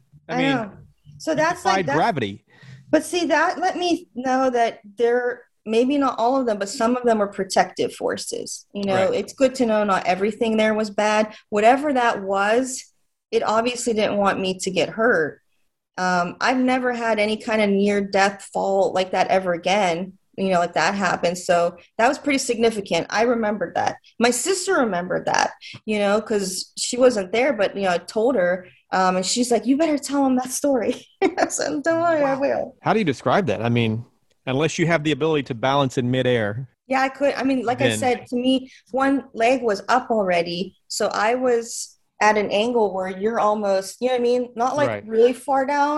so that's gravity. But see, that let me know that there, maybe not all of them, but some of them are protective forces. Right. It's good to know not everything there was bad. Whatever that was, it obviously didn't want me to get hurt. I've never had any kind of near-death fall like that ever again. That happened. So that was pretty significant. I remembered that. My sister remembered that, because she wasn't there, but, I told her, and she's like, you better tell him that story. I said, don't worry, I will. How do you describe that? Unless you have the ability to balance in midair. Yeah, I could. I said, to me, one leg was up already. So I was at an angle where you're almost, not really far down,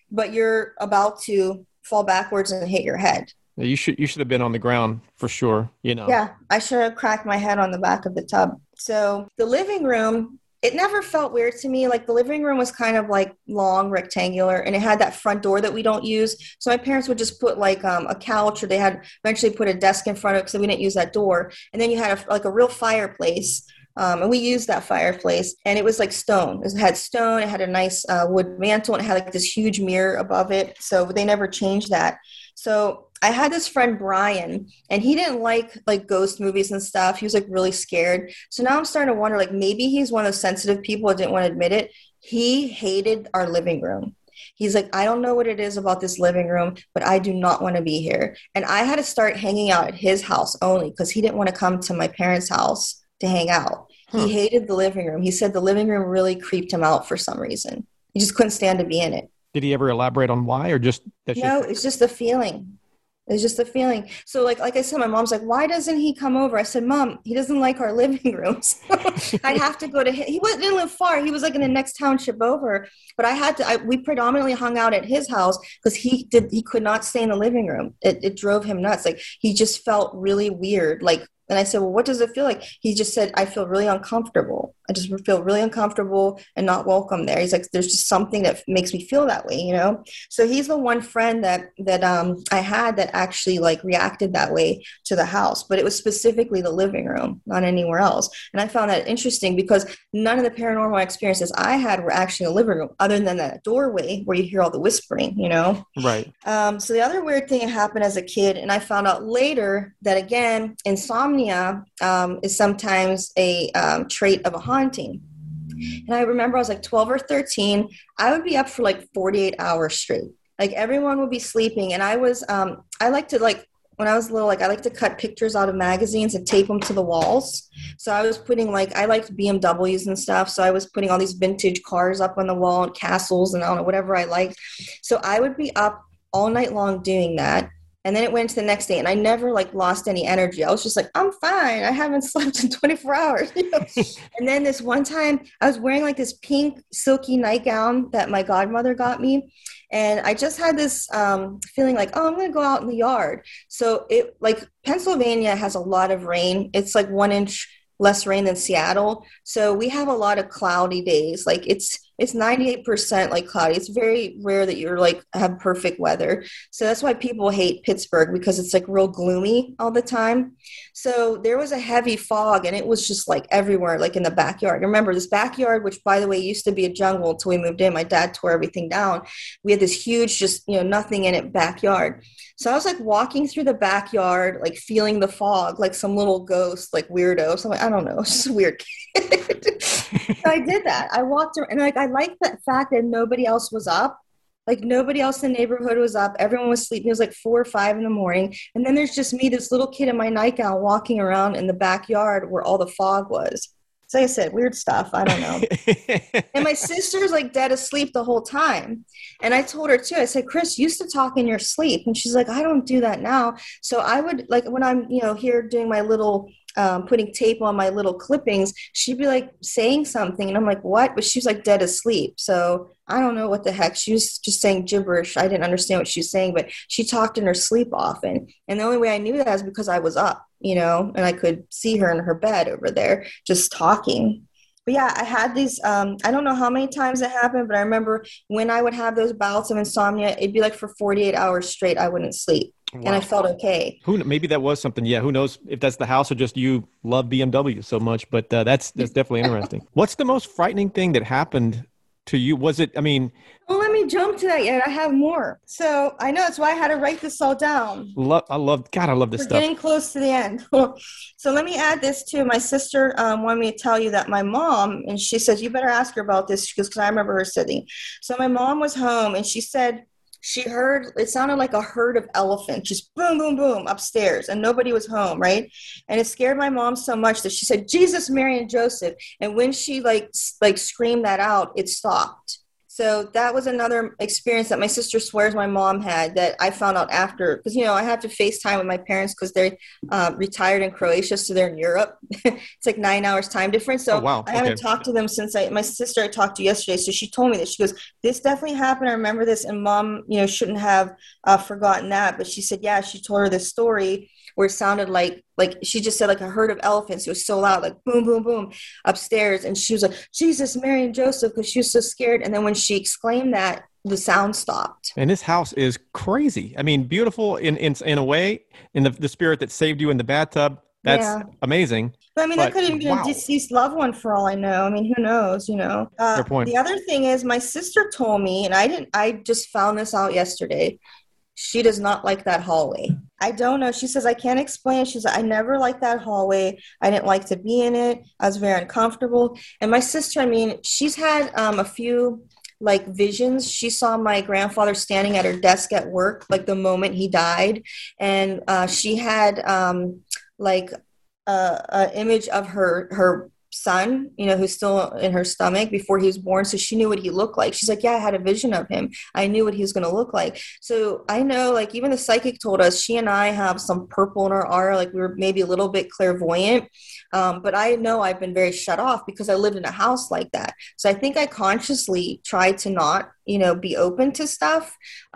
but you're about to fall backwards and hit your head. You should have been on the ground for sure, you know. Yeah, I should have cracked my head on the back of the tub. So the living room, it never felt weird to me. Like the living room was kind of like long, rectangular, and it had that front door that we don't use. So my parents would just put like a couch, or they had eventually put a desk in front of it because we didn't use that door. And then you had a real fireplace. And we used that fireplace, and it was like stone. It had stone. It had a nice wood mantle, and it had like this huge mirror above it. So they never changed that. So I had this friend, Brian, and he didn't like ghost movies and stuff. He was like really scared. So now I'm starting to wonder, like maybe he's one of those sensitive people that didn't want to admit it. He hated our living room. He's like, I don't know what it is about this living room, but I do not want to be here. And I had to start hanging out at his house only because he didn't want to come to my parents' house to hang out. He hated the living room. He said the living room really creeped him out for some reason. He just couldn't stand to be in it. Did he ever elaborate on why, or just that's No, it's just a feeling. It's just a feeling. So like I said, my mom's like, why doesn't he come over? I said, Mom, he doesn't like our living room. So I'd have to go to him. Didn't live far. He was like in the next township over. But we predominantly hung out at his house because he could not stay in the living room. It drove him nuts. Like he just felt really weird. And I said, well, what does it feel like? He just said, I feel really uncomfortable. I just feel really uncomfortable and not welcome there. He's like, there's just something that makes me feel that way, you know? So he's the one friend that I had that actually like reacted that way to the house, but it was specifically the living room, not anywhere else. And I found that interesting because none of the paranormal experiences I had were actually in the living room other than that doorway where you hear all the whispering, you know? Right. So the other weird thing that happened as a kid, and I found out later that again, insomnia is sometimes a trait of a haunting. And I remember I was like 12 or 13. I would be up for like 48 hours straight. Like everyone would be sleeping. And I like to when I was little, like I like to cut pictures out of magazines and tape them to the walls. So I was putting I liked BMWs and stuff. So I was putting all these vintage cars up on the wall and castles and I don't know, whatever I liked. So I would be up all night long doing that. And then it went to the next day and I never lost any energy. I was just like, I'm fine. I haven't slept in 24 hours. You know? And then this one time I was wearing this pink silky nightgown that my godmother got me. And I just had this feeling like, oh, I'm going to go out in the yard. So Pennsylvania has a lot of rain. It's 1 inch less rain than Seattle. So we have a lot of cloudy days. It's 98% cloudy. It's very rare that you're have perfect weather. So that's why people hate Pittsburgh because it's real gloomy all the time. So there was a heavy fog and it was just everywhere, in the backyard. Remember this backyard, which by the way used to be a jungle until we moved in. My dad tore everything down. We had this huge, just nothing in it backyard. So I was walking through the backyard, feeling the fog, like some little ghost, weirdo. So I don't know, it's just a weird kid. So I did that. I walked around and I liked the fact that nobody else was up. Nobody else in the neighborhood was up. Everyone was sleeping. It was 4 or 5 in the morning. And then there's just me, this little kid in my nightgown walking around in the backyard where all the fog was. So like I said, weird stuff. I don't know. And my sister's dead asleep the whole time. And I told her too, I said, Chris, you used to talk in your sleep. And she's like, I don't do that now. So I would when I'm, here doing my little, putting tape on my little clippings, she'd be saying something. And I'm like, what? But she's dead asleep. So I don't know what the heck. She was just saying gibberish. I didn't understand what she was saying, but she talked in her sleep often. And the only way I knew that is because I was up, and I could see her in her bed over there just talking. But yeah, I had these, I don't know how many times it happened, but I remember when I would have those bouts of insomnia, it'd be for 48 hours straight, I wouldn't sleep. Wow. And I felt okay. Maybe that was something. Yeah. Who knows if that's the house or just you love BMW so much, but that's definitely interesting. What's the most frightening thing that happened to you? Was it, well, let me jump to that yet. I have more. So I know that's why I had to write this all down. I love this stuff. We're getting close to the end. So let me add this too. My sister wanted me to tell you that my mom, and she says, you better ask her about this because I remember her sitting. So my mom was home and she said, she heard, it sounded like a herd of elephants, just boom, boom, boom upstairs, and nobody was home, right? And it scared my mom so much that she said, Jesus, Mary, and Joseph. And when she screamed that out, it stopped. So that was another experience that my sister swears my mom had that I found out after, because, I have to FaceTime with my parents because they're retired in Croatia. So they're in Europe. It's like 9 hours time difference. So Oh, wow. I haven't talked to them since my sister I talked to yesterday. So she told me that. She goes, this definitely happened. I remember this. And mom, shouldn't have forgotten that. But she said, yeah, she told her this story where it sounded like she just said like a herd of elephants. It was so loud, like boom, boom, boom upstairs. And she was like, Jesus, Mary and Joseph, because she was so scared. And then when she exclaimed that, the sound stopped. And this house is crazy. I mean, beautiful in a way, in the spirit that saved you in the bathtub. That's amazing. But I mean, that could have been a deceased loved one for all I know. I mean, who knows, Fair point. The other thing is my sister told me, and I just found this out yesterday. She does not like that hallway. I don't know. She says, I can't explain. She's like, I never liked that hallway. I didn't like to be in it. I was very uncomfortable. And my sister, I mean, she's had a few like visions. She saw my grandfather standing at her desk at work, like the moment he died. And she had like an image of her son, who's still in her stomach before he was born. So she knew what he looked like. She's like, yeah, I had a vision of him. I knew what he was going to look like. So I know, like, even the psychic told us she and I have some purple in our aura. Like, we were maybe a little bit clairvoyant. But I know I've been very shut off because I lived in a house like that. So I think I consciously tried to not, be open to stuff.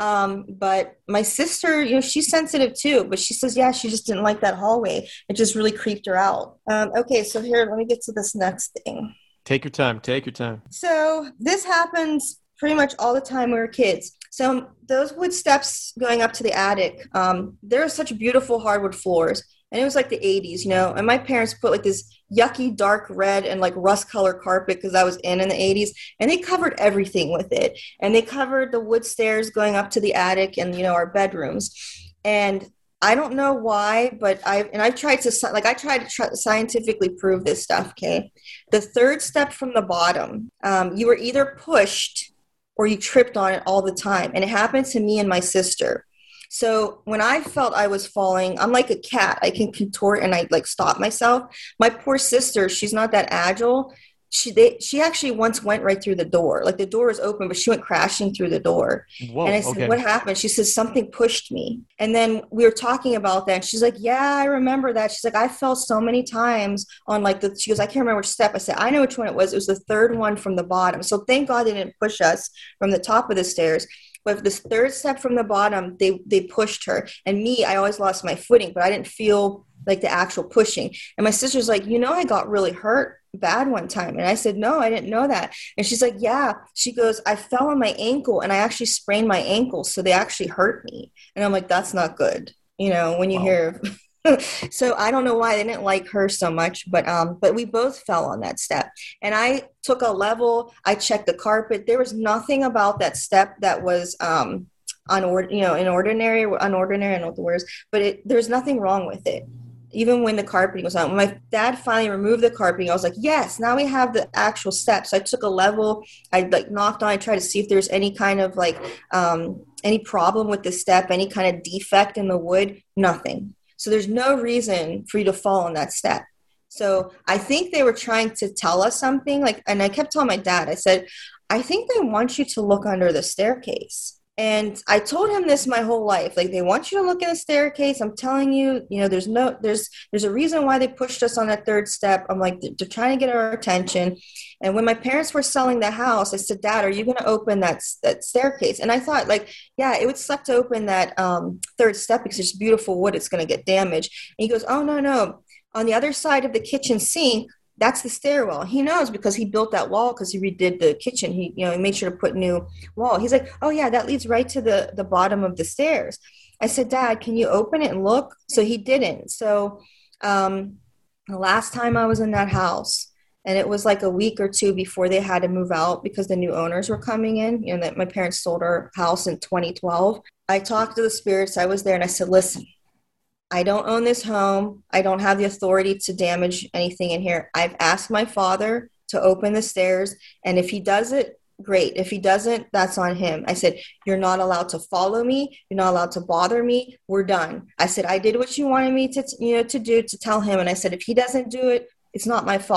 But my sister, she's sensitive too, but she says, yeah, she just didn't like that hallway. It just really creeped her out. Okay, so here, let me get to this next thing. Take your time. Take your time. So this happens pretty much all the time when we were kids. So those wood steps going up to the attic, there are such beautiful hardwood floors. And it was like the 80s, and my parents put like this yucky dark red and like rust color carpet because I was in the 80s, and they covered everything with it. And they covered the wood stairs going up to the attic and, our bedrooms. And I don't know why, but I've tried to scientifically prove this stuff. Okay. The third step from the bottom, you were either pushed or you tripped on it all the time. And it happened to me and my sister. So when I felt I was falling, I'm like a cat. I can contort and I like stop myself. My poor sister, she's not that agile. She actually once went right through the door. Like the door was open, but she went crashing through the door. Whoa, and I said, what happened? She says, something pushed me. And then we were talking about that. And she's like, yeah, I remember that. She's like, I fell so many times on she goes, I can't remember which step. I said, I know which one it was. It was the third one from the bottom. So thank God they didn't push us from the top of the stairs. But this third step from the bottom, they pushed her. And me, I always lost my footing, but I didn't feel like the actual pushing. And my sister's like, I got really hurt bad one time. And I said, no, I didn't know that. And she's like, yeah. She goes, I fell on my ankle and I actually sprained my ankle. So they actually hurt me. And I'm like, that's not good. When you hear. So I don't know why they didn't like her so much, but we both fell on that step. And I took a level. I checked the carpet. There was nothing about that step that was inordinary, I don't know what the word is, but there's nothing wrong with it. Even when the carpeting was on, when my dad finally removed the carpeting, I was like, yes, now we have the actual steps. So I took a level. I knocked on. I tried to see if there's any kind of any problem with the step, any kind of defect in the wood. Nothing. So there's no reason for you to fall on that step. So I think they were trying to tell us something. And I kept telling my dad, I said, I think they want you to look under the staircase. And I told him this my whole life. Like, they want you to look at the staircase. I'm telling you, there's a reason why they pushed us on that third step. I'm like, they're trying to get our attention. And when my parents were selling the house, I said, Dad, are you going to open that staircase? And I thought, yeah, it would suck to open that third step because it's beautiful wood. It's going to get damaged. And he goes, oh, no. On the other side of the kitchen sink, that's the stairwell. He knows because he built that wall because he redid the kitchen. He made sure to put new wall. He's like, oh yeah, that leads right to the bottom of the stairs. I said, Dad, can you open it and look? So he didn't. So the last time I was in that house, and it was like a week or two before they had to move out because the new owners were coming in, that my parents sold our house in 2012. I talked to the spirits. I was there and I said, listen, I don't own this home. I don't have the authority to damage anything in here. I've asked my father to open the stairs. And if he does it, great. If he doesn't, that's on him. I said, you're not allowed to follow me. You're not allowed to bother me. We're done. I said, I did what you wanted me to do, to tell him. And I said, if he doesn't do it, it's not my fault.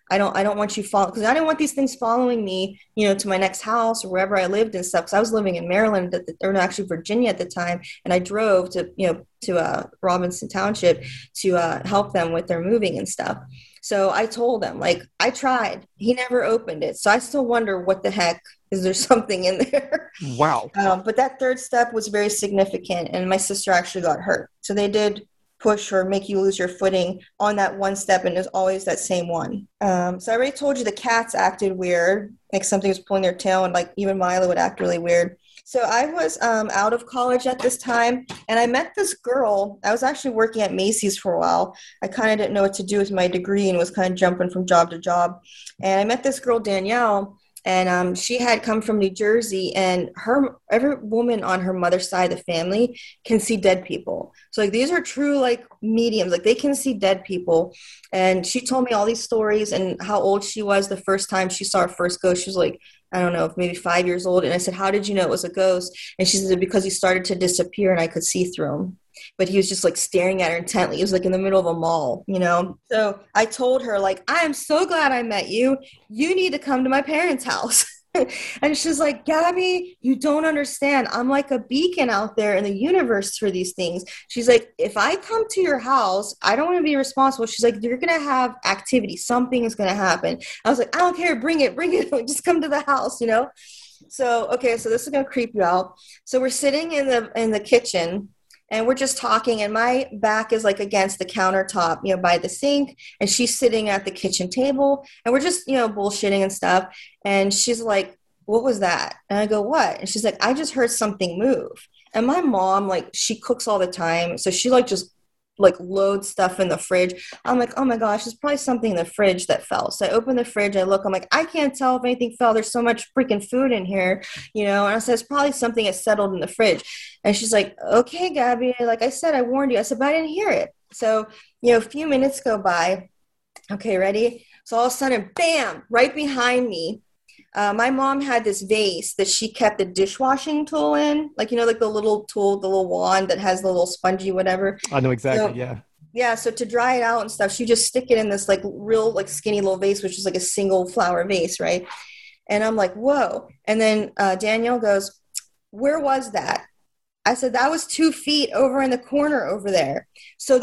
I don't want you following, because I didn't want these things following me, you know, to my next house or wherever I lived and stuff. Because I was living in Maryland or no, actually Virginia at the time, and I drove to, you know, to Robinson Township to help them with their moving and stuff. So I told them, like, I tried. He never opened it. So I still wonder what the heck, is there something in there? Wow. But that third step was very significant, and my sister actually got hurt. So they did push or make you lose your footing on that one step, and there's always that same one. So I already told you the cats acted weird, like something was pulling their tail, and like even Milo would act really weird. So I was out of college at this time, and I met this girl. I was actually working at Macy's for a while. I kind of didn't know what to do with my degree and was kind of jumping from job to job. And I met this girl, Danielle, and she had come from New Jersey, and every woman on her mother's side of the family can see dead people. So like these are true like mediums, like they can see dead people. And she told me all these stories and how old she was the first time she saw her first ghost. She was like, I don't know, maybe 5 years old. And I said, how did you know it was a ghost? And she said, because he started to disappear and I could see through him. But he was just like staring at her intently. He was like in the middle of a mall, you know? So I told her, like, I am so glad I met you. You need to come to my parents' house. And she's like, Gabby, you don't understand. I'm like a beacon out there in the universe for these things. She's like, if I come to your house, I don't want to be responsible. She's like, you're going to have activity. Something is going to happen. I was like, I don't care. Bring it. Just come to the house, you know? So, okay, so this is going to creep you out. So we're sitting in the kitchen, and we're just talking, and my back is like against the countertop, you know, by the sink, and she's sitting at the kitchen table, and we're just, you know, bullshitting and stuff. And she's like, what was that? And I go, what? And she's like, I just heard something move. And my mom, like, she cooks all the time. So she like just like loads stuff in the fridge. I'm like, oh my gosh, there's probably something in the fridge that fell. So I open the fridge, I look, I'm like, I can't tell if anything fell. There's so much freaking food in here, you know? And I said, it's probably something that settled in the fridge. And she's like, okay, Gabby, like I said, I warned you. I said, but I didn't hear it. So, you know, a few minutes go by. Okay, ready? So all of a sudden, bam, right behind me, my mom had this vase that she kept the dishwashing tool in, like, you know, like the little tool, the little wand that has the little spongy whatever. I know exactly, so, yeah. Yeah, so to dry it out and stuff, she just stick it in this like real like skinny little vase, which is like a single flower vase, right? And I'm like, whoa. And then Danielle goes, where was that? I said, that was 2 feet over in the corner over there. So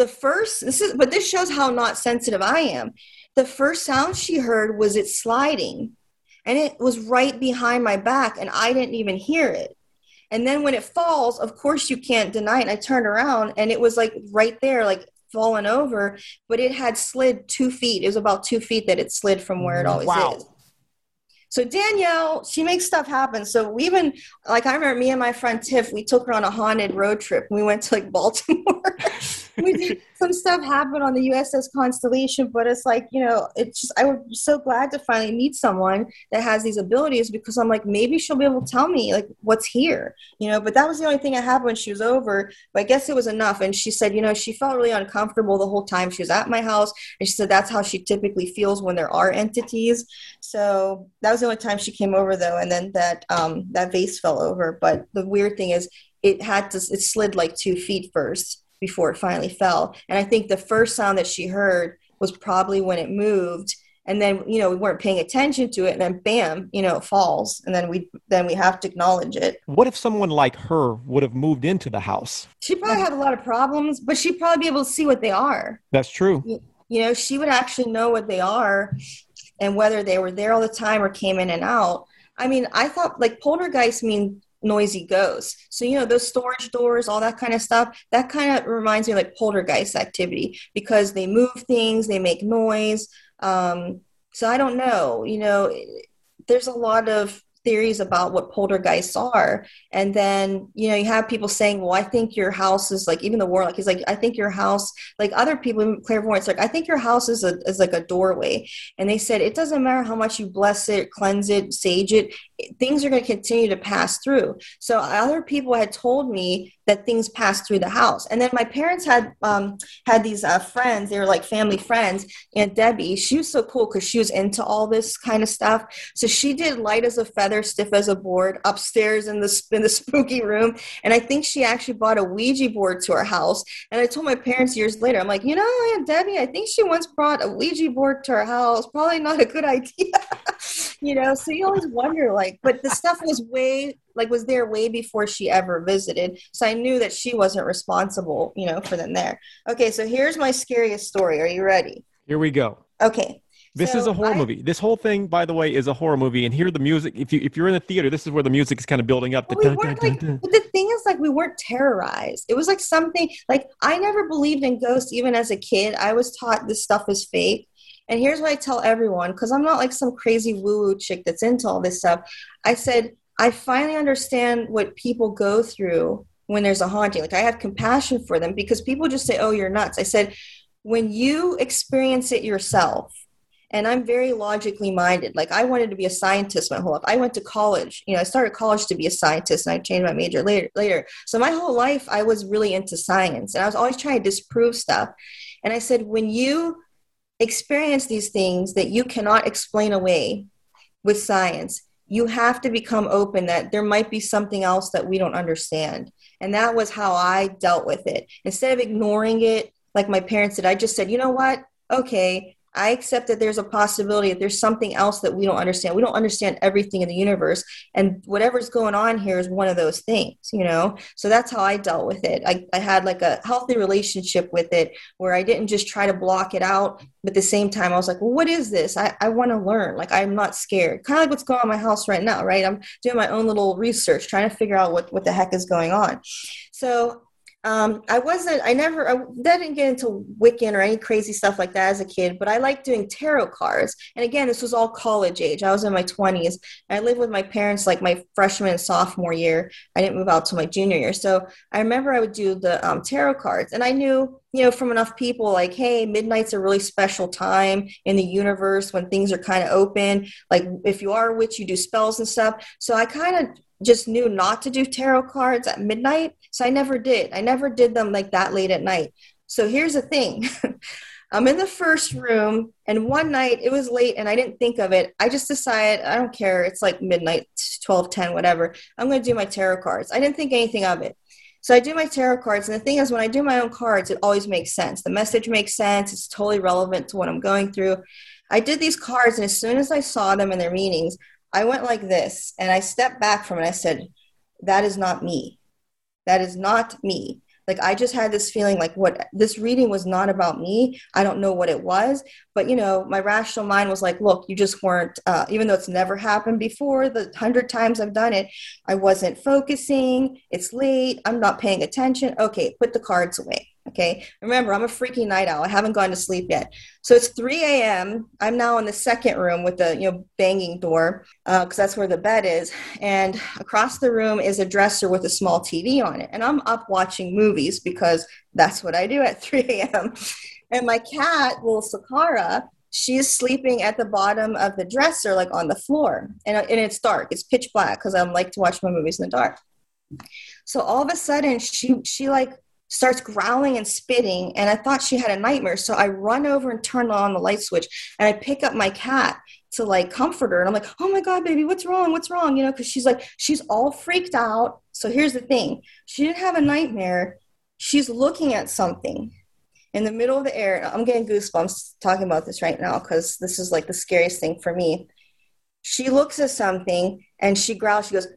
this shows how not sensitive I am. The first sound she heard was it sliding. And it was right behind my back, and I didn't even hear it. And then when it falls, of course you can't deny it. And I turned around, and it was like right there, like falling over, but it had slid 2 feet. It was about 2 feet that it slid from where it always is. So Danielle, she makes stuff happen. So we even, like, I remember me and my friend Tiff, we took her on a haunted road trip. We went to like Baltimore. We did some stuff happen on the USS Constellation, but it's like, you know, it's just, I was so glad to finally meet someone that has these abilities, because I'm like, maybe she'll be able to tell me like what's here, you know. But that was the only thing that happened when she was over, but I guess it was enough. And she said, you know, she felt really uncomfortable the whole time she was at my house, and she said that's how she typically feels when there are entities. So that was the only time she came over though. And then that vase fell over. But the weird thing is it slid like 2 feet first before it finally fell. And I think the first sound that she heard was probably when it moved, and then, you know, we weren't paying attention to it, and then bam, you know, it falls, and then we have to acknowledge it. What if someone like her would have moved into the house? She'd probably have a lot of problems, but she'd probably be able to see what they are. That's true. You know, she would actually know what they are and whether they were there all the time or came in and out. I mean, I thought like poltergeists mean noisy ghosts. So, you know, those storage doors, all that kind of stuff, that kind of reminds me of like poltergeist activity, because they move things, they make noise. So I don't know, you know, there's a lot of theories about what poltergeists are. And then, you know, you have people saying, well, I think your house is like, even the warlock, he's like, I think your house, like other people, clairvoyants, like, I think your house is like a doorway. And they said, it doesn't matter how much you bless it, cleanse it, sage it, things are going to continue to pass through. So other people had told me that things pass through the house. And then my parents had these friends. They were like family friends. Aunt Debbie, she was so cool because she was into all this kind of stuff. So she did light as a feather, stiff as a board upstairs in the spooky room. And I think she actually bought a Ouija board to our house. And I told my parents years later, I'm like, Aunt Debbie, I think she once brought a Ouija board to our house. Probably not a good idea. So you always wonder, but the stuff was there way before she ever visited. So I knew that she wasn't responsible, for them there. Okay, so here's my scariest story. Are you ready? Here we go. Okay. This is a horror movie. This whole thing, by the way, is a horror movie. And here the music, if you're in the theater, this is where the music is kind of building up. But the thing is, we weren't terrorized. It was something, I never believed in ghosts even as a kid. I was taught this stuff is fake. And here's what I tell everyone, because I'm not some crazy woo-woo chick that's into all this stuff. I said, I finally understand what people go through when there's a haunting. I have compassion for them because people just say, oh, you're nuts. I said, when you experience it yourself, and I'm very logically minded. I wanted to be a scientist my whole life. I went to college. I started college to be a scientist, and I changed my major later. So my whole life, I was really into science, and I was always trying to disprove stuff. And I said, when you experience these things that you cannot explain away with science, you have to become open that there might be something else that we don't understand. And that was how I dealt with it. Instead of ignoring it like my parents did, I just said, you know what? Okay, I accept that there's a possibility that there's something else that we don't understand. We don't understand everything in the universe. And whatever's going on here is one of those things, So that's how I dealt with it. I had a healthy relationship with it where I didn't just try to block it out. But at the same time, I was like, well, what is this? I want to learn. I'm not scared. Kind of like what's going on in my house right now, right? I'm doing my own little research, trying to figure out what the heck is going on. So I didn't get into Wiccan or any crazy stuff like that as a kid, but I liked doing tarot cards. And again, this was all college age. I was in my 20s. I lived with my parents my freshman and sophomore year. I didn't move out till my junior year. So I remember I would do the tarot cards. And I knew, from enough people hey, midnight's a really special time in the universe when things are kind of open. If you are a witch, you do spells and stuff. So I kind of just knew not to do tarot cards at midnight. So I never did. I never did them that late at night. So here's the thing. I'm in the first room, and one night it was late and I didn't think of it. I just decided, I don't care. It's midnight, 12:10, whatever. I'm going to do my tarot cards. I didn't think anything of it. So I do my tarot cards. And the thing is, when I do my own cards, it always makes sense. The message makes sense. It's totally relevant to what I'm going through. I did these cards, and as soon as I saw them and their meanings, I went like this, and I stepped back from it. I said, that is not me. That is not me. I just had this feeling what this reading was not about me. I don't know what it was, but my rational mind was look, you just weren't, even though it's never happened before, the 100 times I've done it, I wasn't focusing. It's late. I'm not paying attention. Okay, put the cards away. Okay. Remember, I'm a freaky night owl. I haven't gone to sleep yet. So it's 3 a.m. I'm now in the second room with the, banging door, because that's where the bed is. And across the room is a dresser with a small TV on it. And I'm up watching movies because that's what I do at 3 a.m. And my cat, little Sakara, she's sleeping at the bottom of the dresser, on the floor. And it's dark. It's pitch black because I like to watch my movies in the dark. So all of a sudden, she starts growling and spitting, and I thought she had a nightmare. So I run over and turn on the light switch, and I pick up my cat to comfort her. And I'm like, oh my God, baby, what's wrong? What's wrong? Because she's all freaked out. So here's the thing. She didn't have a nightmare. She's looking at something in the middle of the air. I'm getting goosebumps talking about this right now because this is the scariest thing for me. She looks at something and she growls. She goes,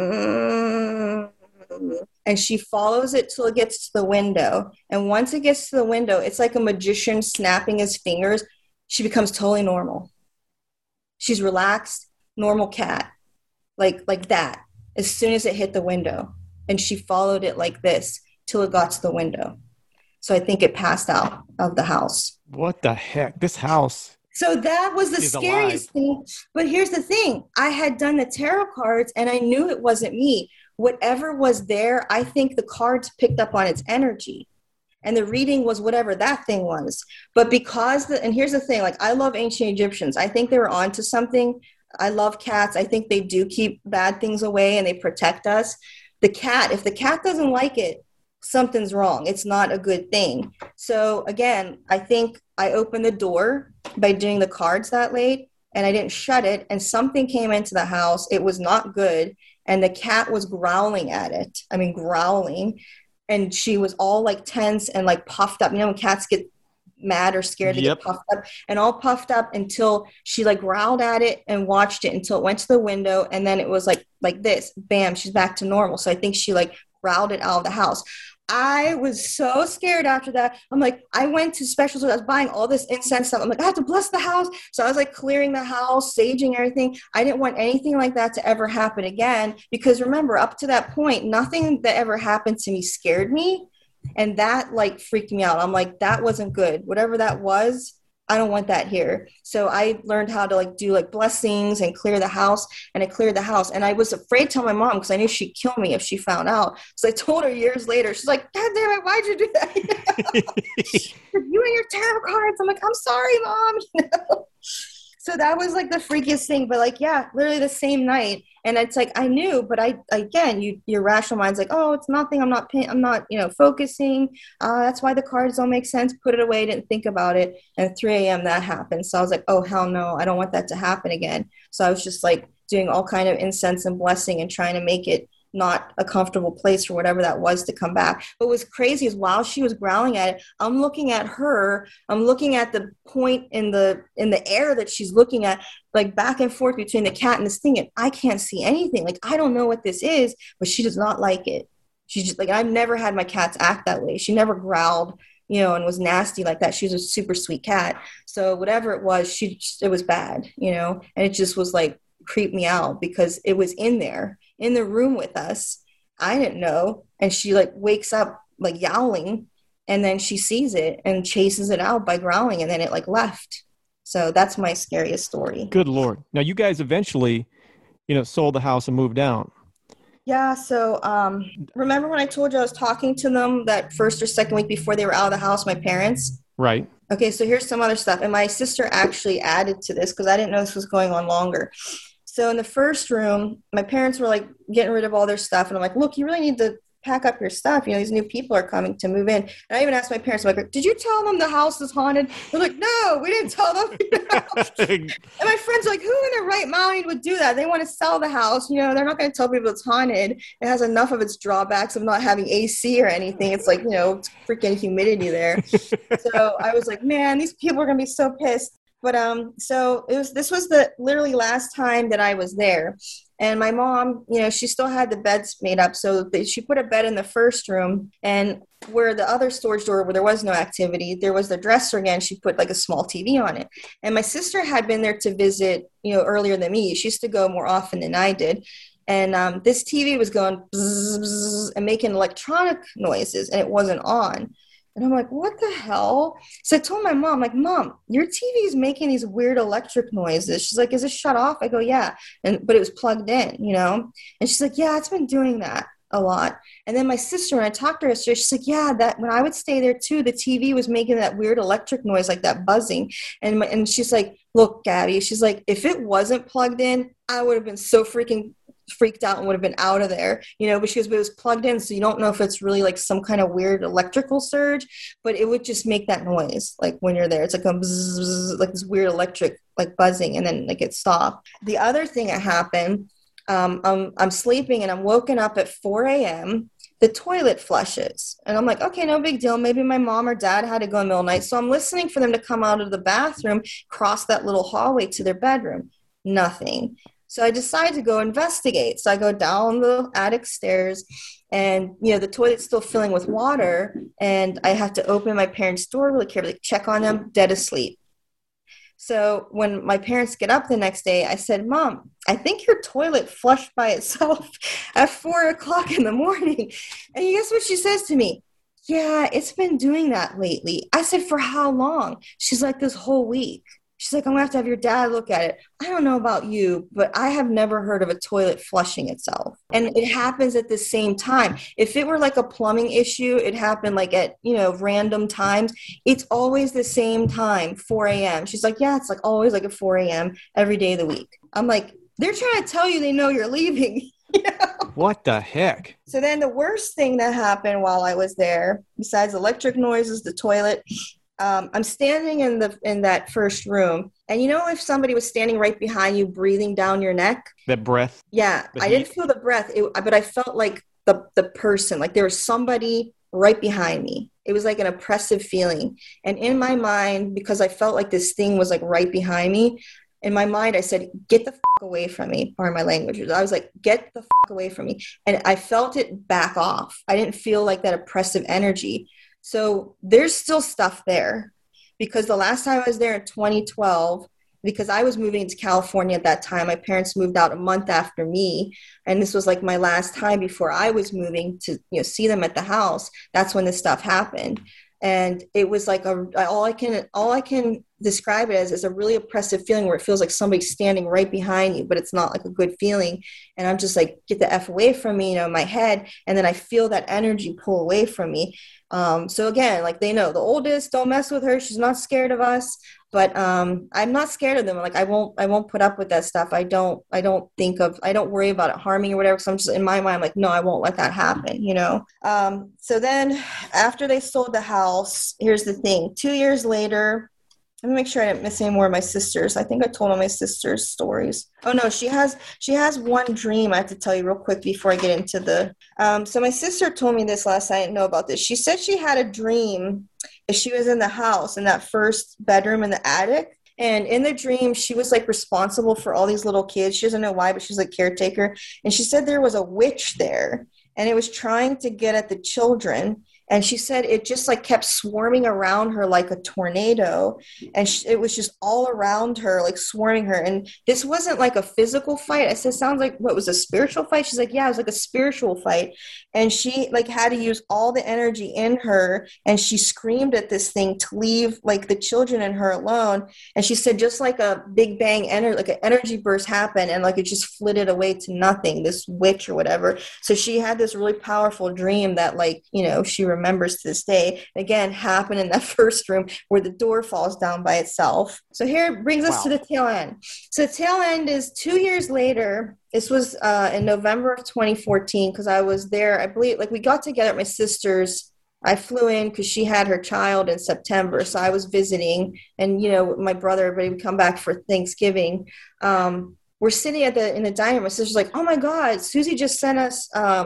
and she follows it till it gets to the window. And once it gets to the window, it's like a magician snapping his fingers. She becomes totally normal. She's relaxed, normal cat, like that, as soon as it hit the window. And she followed it like this till it got to the window. So I think it passed out of the house. What the heck? This house. So that was the scariest thing. But here's the thing. I had done the tarot cards and I knew it wasn't me. Whatever was there, I think the cards picked up on its energy. And the reading was whatever that thing was. But and here's the thing, I love ancient Egyptians. I think they were onto something. I love cats. I think they do keep bad things away and they protect us. the cat, if the cat doesn't like it, something's wrong. It's not a good thing. So again, I think I opened the door by doing the cards that late, and I didn't shut it, and something came into the house. It was not good. And the cat was growling at it. I mean, growling. And she was all like tense and like puffed up. You know, when cats get mad or scared, they get puffed up, and all puffed up until she like growled at it and watched it until it went to the window. And then it was like this, bam, she's back to normal. So I think she like growled it out of the house. I was so scared after that. I'm like, I went to special stores. I was buying all this incense stuff. I'm like, I have to bless the house. So I was like clearing the house, saging everything. I didn't want anything like that to ever happen again. Because remember, up to that point, nothing that ever happened to me scared me. And that like freaked me out. I'm like, that wasn't good. Whatever that was, I don't want that here. So I learned how to like do like blessings and clear the house, and I cleared the house. And I was afraid to tell my mom because I knew she'd kill me if she found out. So I told her years later. She's like, God damn it, why'd you do that? You and your tarot cards. I'm like, I'm sorry, Mom. You know? So that was like the freakiest thing. But like, yeah, literally the same night. And it's like, I knew, but your rational mind's like, oh, it's nothing. I'm not, focusing. That's why the cards don't make sense. Put it away. Didn't think about it. And at 3 a.m. that happened. So I was like, oh, hell no. I don't want that to happen again. So I was just like doing all kind of incense and blessing and trying to make it not a comfortable place for whatever that was to come back. But what was crazy is while she was growling at it, I'm looking at her. I'm looking at the point in the air that she's looking at, like back and forth between the cat and this thing. And I can't see anything. Like, I don't know what this is, but she does not like it. She's just like, I've never had my cats act that way. She never growled, and was nasty like that. She was a super sweet cat. So whatever it was, it was bad, and it just was like creeped me out because it was in there in the room with us. I didn't know. And she like wakes up like yowling, and then she sees it and chases it out by growling, and then it like left. So that's my scariest story. Good Lord. Now you guys eventually, sold the house and moved down. Yeah. So remember when I told you I was talking to them that first or second week before they were out of the house, my parents? Right. Okay. So here's some other stuff. And my sister actually added to this because I didn't know this was going on longer. So in the first room, my parents were like getting rid of all their stuff. And I'm like, look, you really need to pack up your stuff. These new people are coming to move in. And I even asked my parents, I'm like, did you tell them the house is haunted? They're like, no, we didn't tell them. And my friends are like, who in their right mind would do that? They want to sell the house. They're not going to tell people it's haunted. It has enough of its drawbacks of not having AC or anything. It's like, it's freaking humidity there. So I was like, man, these people are going to be so pissed. But so this was the literally last time that I was there. And my mom, she still had the beds made up. So she put a bed in the first room, and where the other storage door where there was no activity, there was the dresser again. She put like a small TV on it. And my sister had been there to visit, earlier than me. She used to go more often than I did. And this TV was going bzz, bzz, and making electronic noises, and it wasn't on. And I'm like, what the hell? So I told my mom, like, Mom, your TV is making these weird electric noises. She's like, is it shut off? I go, yeah. But it was plugged in, And she's like, yeah, it's been doing that a lot. And then my sister, when I talked to her yesterday, she's like, yeah, that when I would stay there too, the TV was making that weird electric noise, like that buzzing. And she's like, look, Gabby, she's like, if it wasn't plugged in, I would have been so freaked out and would have been out of there, but it was plugged in. So you don't know if it's really like some kind of weird electrical surge, but it would just make that noise. Like when you're there, it's like a bzz, bzz, like this weird electric, like buzzing, and then like it stopped. The other thing that happened, I'm sleeping and I'm woken up at 4 a.m. The toilet flushes. And I'm like, okay, no big deal. Maybe my mom or dad had to go in the middle of the night. So I'm listening for them to come out of the bathroom, cross that little hallway to their bedroom. Nothing. So I decided to go investigate. So I go down the attic stairs, and, the toilet's still filling with water, and I have to open my parents' door really carefully, check on them, dead asleep. So when my parents get up the next day, I said, Mom, I think your toilet flushed by itself at 4 o'clock in the morning. And guess what she says to me? Yeah, it's been doing that lately. I said, for how long? She's like, this whole week. She's like, I'm going to have your dad look at it. I don't know about you, but I have never heard of a toilet flushing itself. And it happens at the same time. If it were like a plumbing issue, it happened like at, random times. It's always the same time, 4 a.m. She's like, yeah, it's like always like at 4 a.m. every day of the week. I'm like, they're trying to tell you they know you're leaving. What the heck? So then the worst thing that happened while I was there, besides electric noises, the toilet, I'm standing in that first room. And you know, if somebody was standing right behind you, breathing down your neck? That breath? Yeah, I didn't feel the breath, but I felt like the person, like there was somebody right behind me. It was like an oppressive feeling. And in my mind, because I felt like this thing was like right behind me, in my mind, I said, get the fuck away from me. Pardon my language. I was like, get the fuck away from me. And I felt it back off. I didn't feel like that oppressive energy. So there's still stuff there, because the last time I was there in 2012, because I was moving to California at that time, my parents moved out a month after me. And this was like my last time before I was moving to, see them at the house. That's when this stuff happened. And it was like all I can describe it as is a really oppressive feeling where it feels like somebody's standing right behind you, but it's not like a good feeling. And I'm just like, get the F away from me, in my head. And then I feel that energy pull away from me. So again, like they know the oldest, don't mess with her. She's not scared of us. But I'm not scared of them. Like I won't put up with that stuff. I don't worry about it harming or whatever. So I'm just in my mind, I'm like, no, I won't let that happen, So then after they sold the house, here's the thing. 2 years later, let me make sure I didn't miss any more of my sisters. I think I told all my sisters' stories. Oh no, she has one dream I have to tell you real quick before I get into the, so my sister told me this last night. I didn't know about this. She said she had a dream that she was in the house in that first bedroom in the attic. And in the dream, she was like responsible for all these little kids. She doesn't know why, but she's like caretaker. And she said there was a witch there and it was trying to get at the children. And she said it just like kept swarming around her like a tornado. And it was just all around her, like swarming her. And this wasn't like a physical fight. I said, sounds like what was a spiritual fight? She's like, yeah, it was like a spiritual fight. And she like had to use all the energy in her. And she screamed at this thing to leave like the children and her alone. And she said, just like a big bang energy, like an energy burst happened. And like it just flitted away to nothing, this witch or whatever. So she had this really powerful dream that like, she remembers to this day. Again, happened in that first room where the door falls down by itself. So here it brings us to the tail end. So the tail end is 2 years later. This was in November of 2014 because I was there. I believe like we got together at my sister's. I flew in because she had her child in September. So I was visiting and, my brother, everybody would come back for Thanksgiving. We're sitting in the dining room. My sister's like, oh my God, Susie just sent us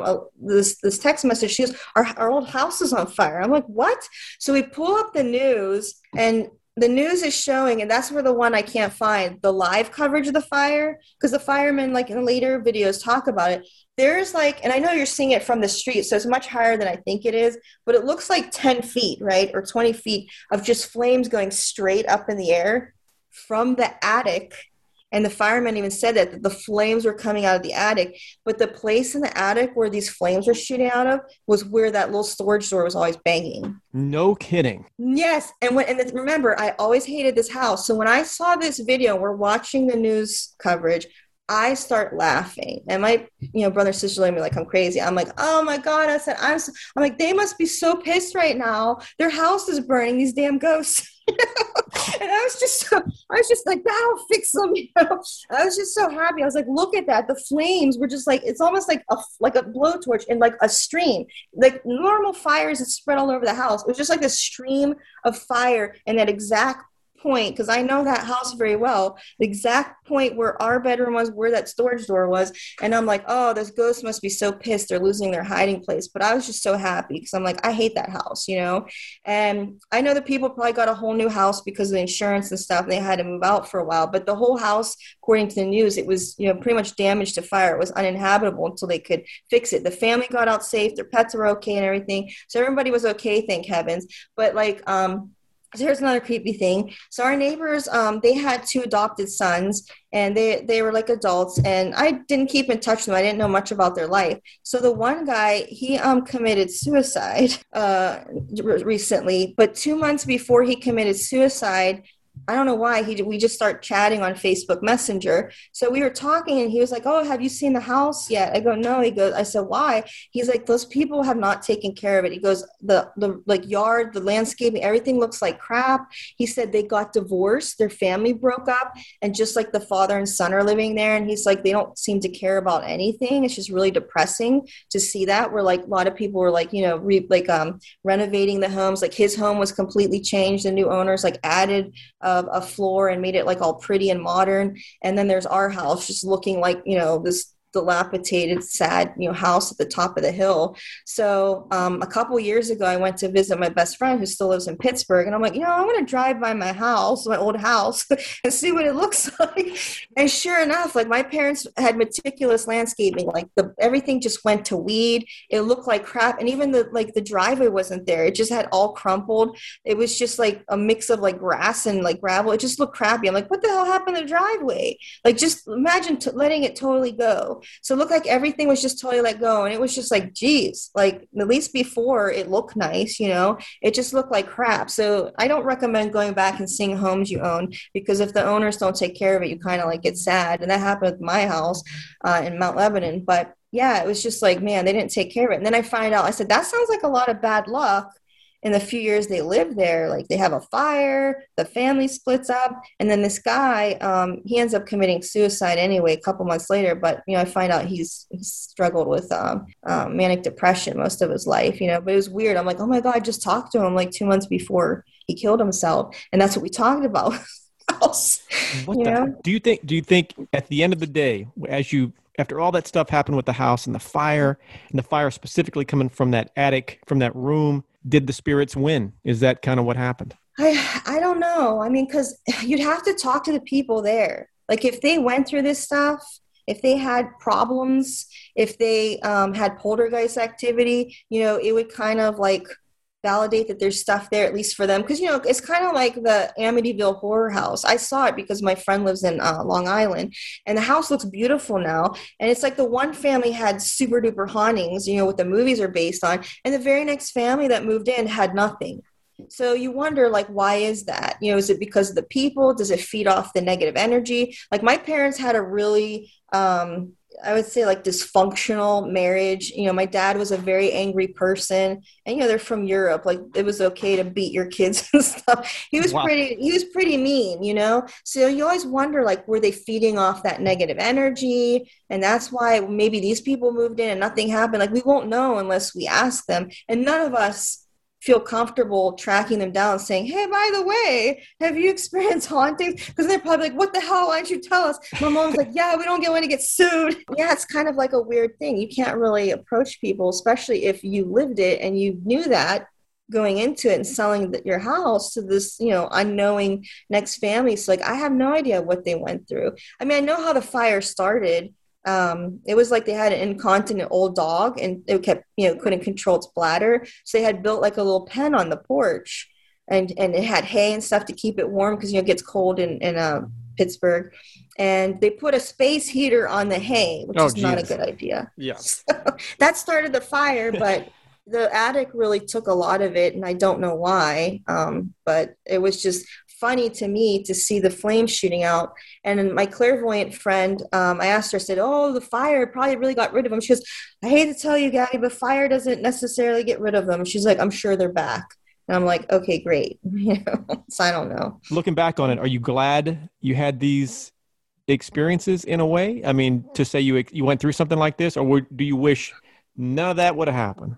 this text message. She goes, our old house is on fire. I'm like, what? So we pull up the news and the news is showing, and that's where the one I can't find, the live coverage of the fire, because the firemen, like in later videos, talk about it. There's like, and I know you're seeing it from the street, so it's much higher than I think it is, but it looks like 10 feet, right, or 20 feet of just flames going straight up in the air from the attic. And the firemen even said that the flames were coming out of the attic. But the place in the attic where these flames were shooting out of was where that little storage door was always banging. No kidding. Yes. And remember, I always hated this house. So when I saw this video, we're watching the news coverage, I start laughing. And my brother and sister look at me like I'm crazy. I'm like, oh my God. I said, I'm like, they must be so pissed right now. Their house is burning, these damn ghosts. And I was just like, that'll fix them. I was just so happy. I was like, look at that. The flames were just like, it's almost like a blowtorch in like a stream, like normal fires that spread all over the house. It was just like a stream of fire in that exact point, because I know that house very well, the exact point where our bedroom was, where that storage door was. And I'm like, oh, those ghosts must be so pissed they're losing their hiding place. But I was just so happy because I'm like, I hate that house, and I know that people probably got a whole new house because of the insurance and stuff, and they had to move out for a while. But the whole house, according to the news, it was pretty much damaged to fire. It was uninhabitable until they could fix it. The family got out safe, their pets were okay and everything, so everybody was okay, thank heavens. But like so here's another creepy thing. So our neighbors, they had 2 adopted sons, and they were like adults, and I didn't keep in touch with them. I didn't know much about their life. So the one guy, he committed suicide recently, but 2 months before he committed suicide, I don't know why we just start chatting on Facebook Messenger. So we were talking and he was like, "Oh, have you seen the house yet?" I go, "No." He goes, I said, "Why?" He's like, "Those people have not taken care of it." He goes, the like yard, the landscaping, everything looks like crap. He said they got divorced, their family broke up, and just like the father and son are living there. And he's like, they don't seem to care about anything. It's just really depressing to see that. Where like a lot of people were like, renovating the homes. Like his home was completely changed. The new owners like added a floor and made it like all pretty and modern. And then there's our house just looking like, this dilapidated, sad, house at the top of the hill. So a couple years ago, I went to visit my best friend who still lives in Pittsburgh. And I'm like, I want to drive by my house, my old house, and see what it looks like. And sure enough, like my parents had meticulous landscaping, like everything just went to weed. It looked like crap. And even the driveway wasn't there. It just had all crumpled. It was just like a mix of like grass and like gravel. It just looked crappy. I'm like, what the hell happened to the driveway? Like, just imagine letting it totally go. So it looked like everything was just totally let go. And it was just like, geez, like at least before it looked nice, it just looked like crap. So I don't recommend going back and seeing homes you own, because if the owners don't take care of it, you kind of like get sad. And that happened with my house in Mount Lebanon. But yeah, it was just like, man, they didn't take care of it. And then I find out, I said, that sounds like a lot of bad luck. In the few years they live there, like they have a fire, the family splits up, and then this guy, he ends up committing suicide anyway a couple months later. But I find out he's struggled with manic depression most of his life. But it was weird. I'm like, oh my god, I just talked to him like 2 months before he killed himself, and that's what we talked about. Do you think at the end of the day, after all that stuff happened with the house and the fire specifically coming from that attic, from that room, did the spirits win? Is that kind of what happened? I don't know. I mean, because you'd have to talk to the people there. Like if they went through this stuff, if they had problems, if they had poltergeist activity, it would kind of like validate that there's stuff there, at least for them. Because, it's kind of like the Amityville Horror House. I saw it because my friend lives in Long Island, and the house looks beautiful now. And it's like the one family had super duper hauntings, what the movies are based on. And the very next family that moved in had nothing. So you wonder, like, why is that? Is it because of the people? Does it feed off the negative energy? Like my parents had a really, I would say like dysfunctional marriage. My dad was a very angry person, and they're from Europe. Like it was okay to beat your kids and stuff. He was pretty mean, So you always wonder, like, were they feeding off that negative energy? And that's why maybe these people moved in and nothing happened. Like we won't know unless we ask them. And none of us feel comfortable tracking them down saying, hey, by the way, have you experienced hauntings? Because they're probably like, what the hell? Why don't you tell us? My mom's like, yeah, we don't want to get sued. Yeah, it's kind of like a weird thing. You can't really approach people, especially if you lived it and you knew that going into it and selling your house to this, unknowing next family. So like, I have no idea what they went through. I mean, I know how the fire started. It was like they had an incontinent old dog, and it kept, couldn't control its bladder. So they had built like a little pen on the porch, and it had hay and stuff to keep it warm because, it gets cold in Pittsburgh. And they put a space heater on the hay, which is not a good idea. Yeah. So that started the fire, but the attic really took a lot of it, and I don't know why. But it was just funny to me to see the flames shooting out. And my clairvoyant friend, I asked her, I said, oh, the fire probably really got rid of them. She goes, I hate to tell you, Gabby, but fire doesn't necessarily get rid of them. She's like, I'm sure they're back. And I'm like, okay, great. So I don't know. Looking back on it, are you glad you had these experiences in a way? I mean, to say you went through something like this, or do you wish none of that would have happened?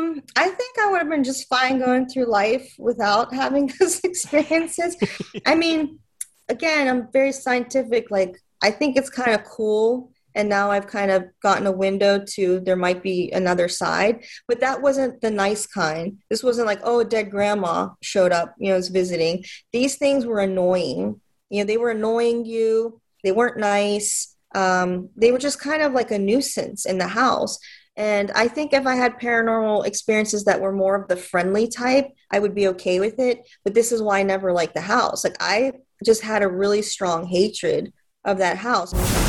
I think I would have been just fine going through life without having those experiences. I mean, again, I'm very scientific. Like, I think it's kind of cool. And now I've kind of gotten a window to there might be another side. But that wasn't the nice kind. This wasn't like, oh, a dead grandma showed up, was visiting. These things were annoying. They were annoying you. They weren't nice. They were just kind of like a nuisance in the house. And I think if I had paranormal experiences that were more of the friendly type, I would be okay with it. But this is why I never liked the house. Like I just had a really strong hatred of that house.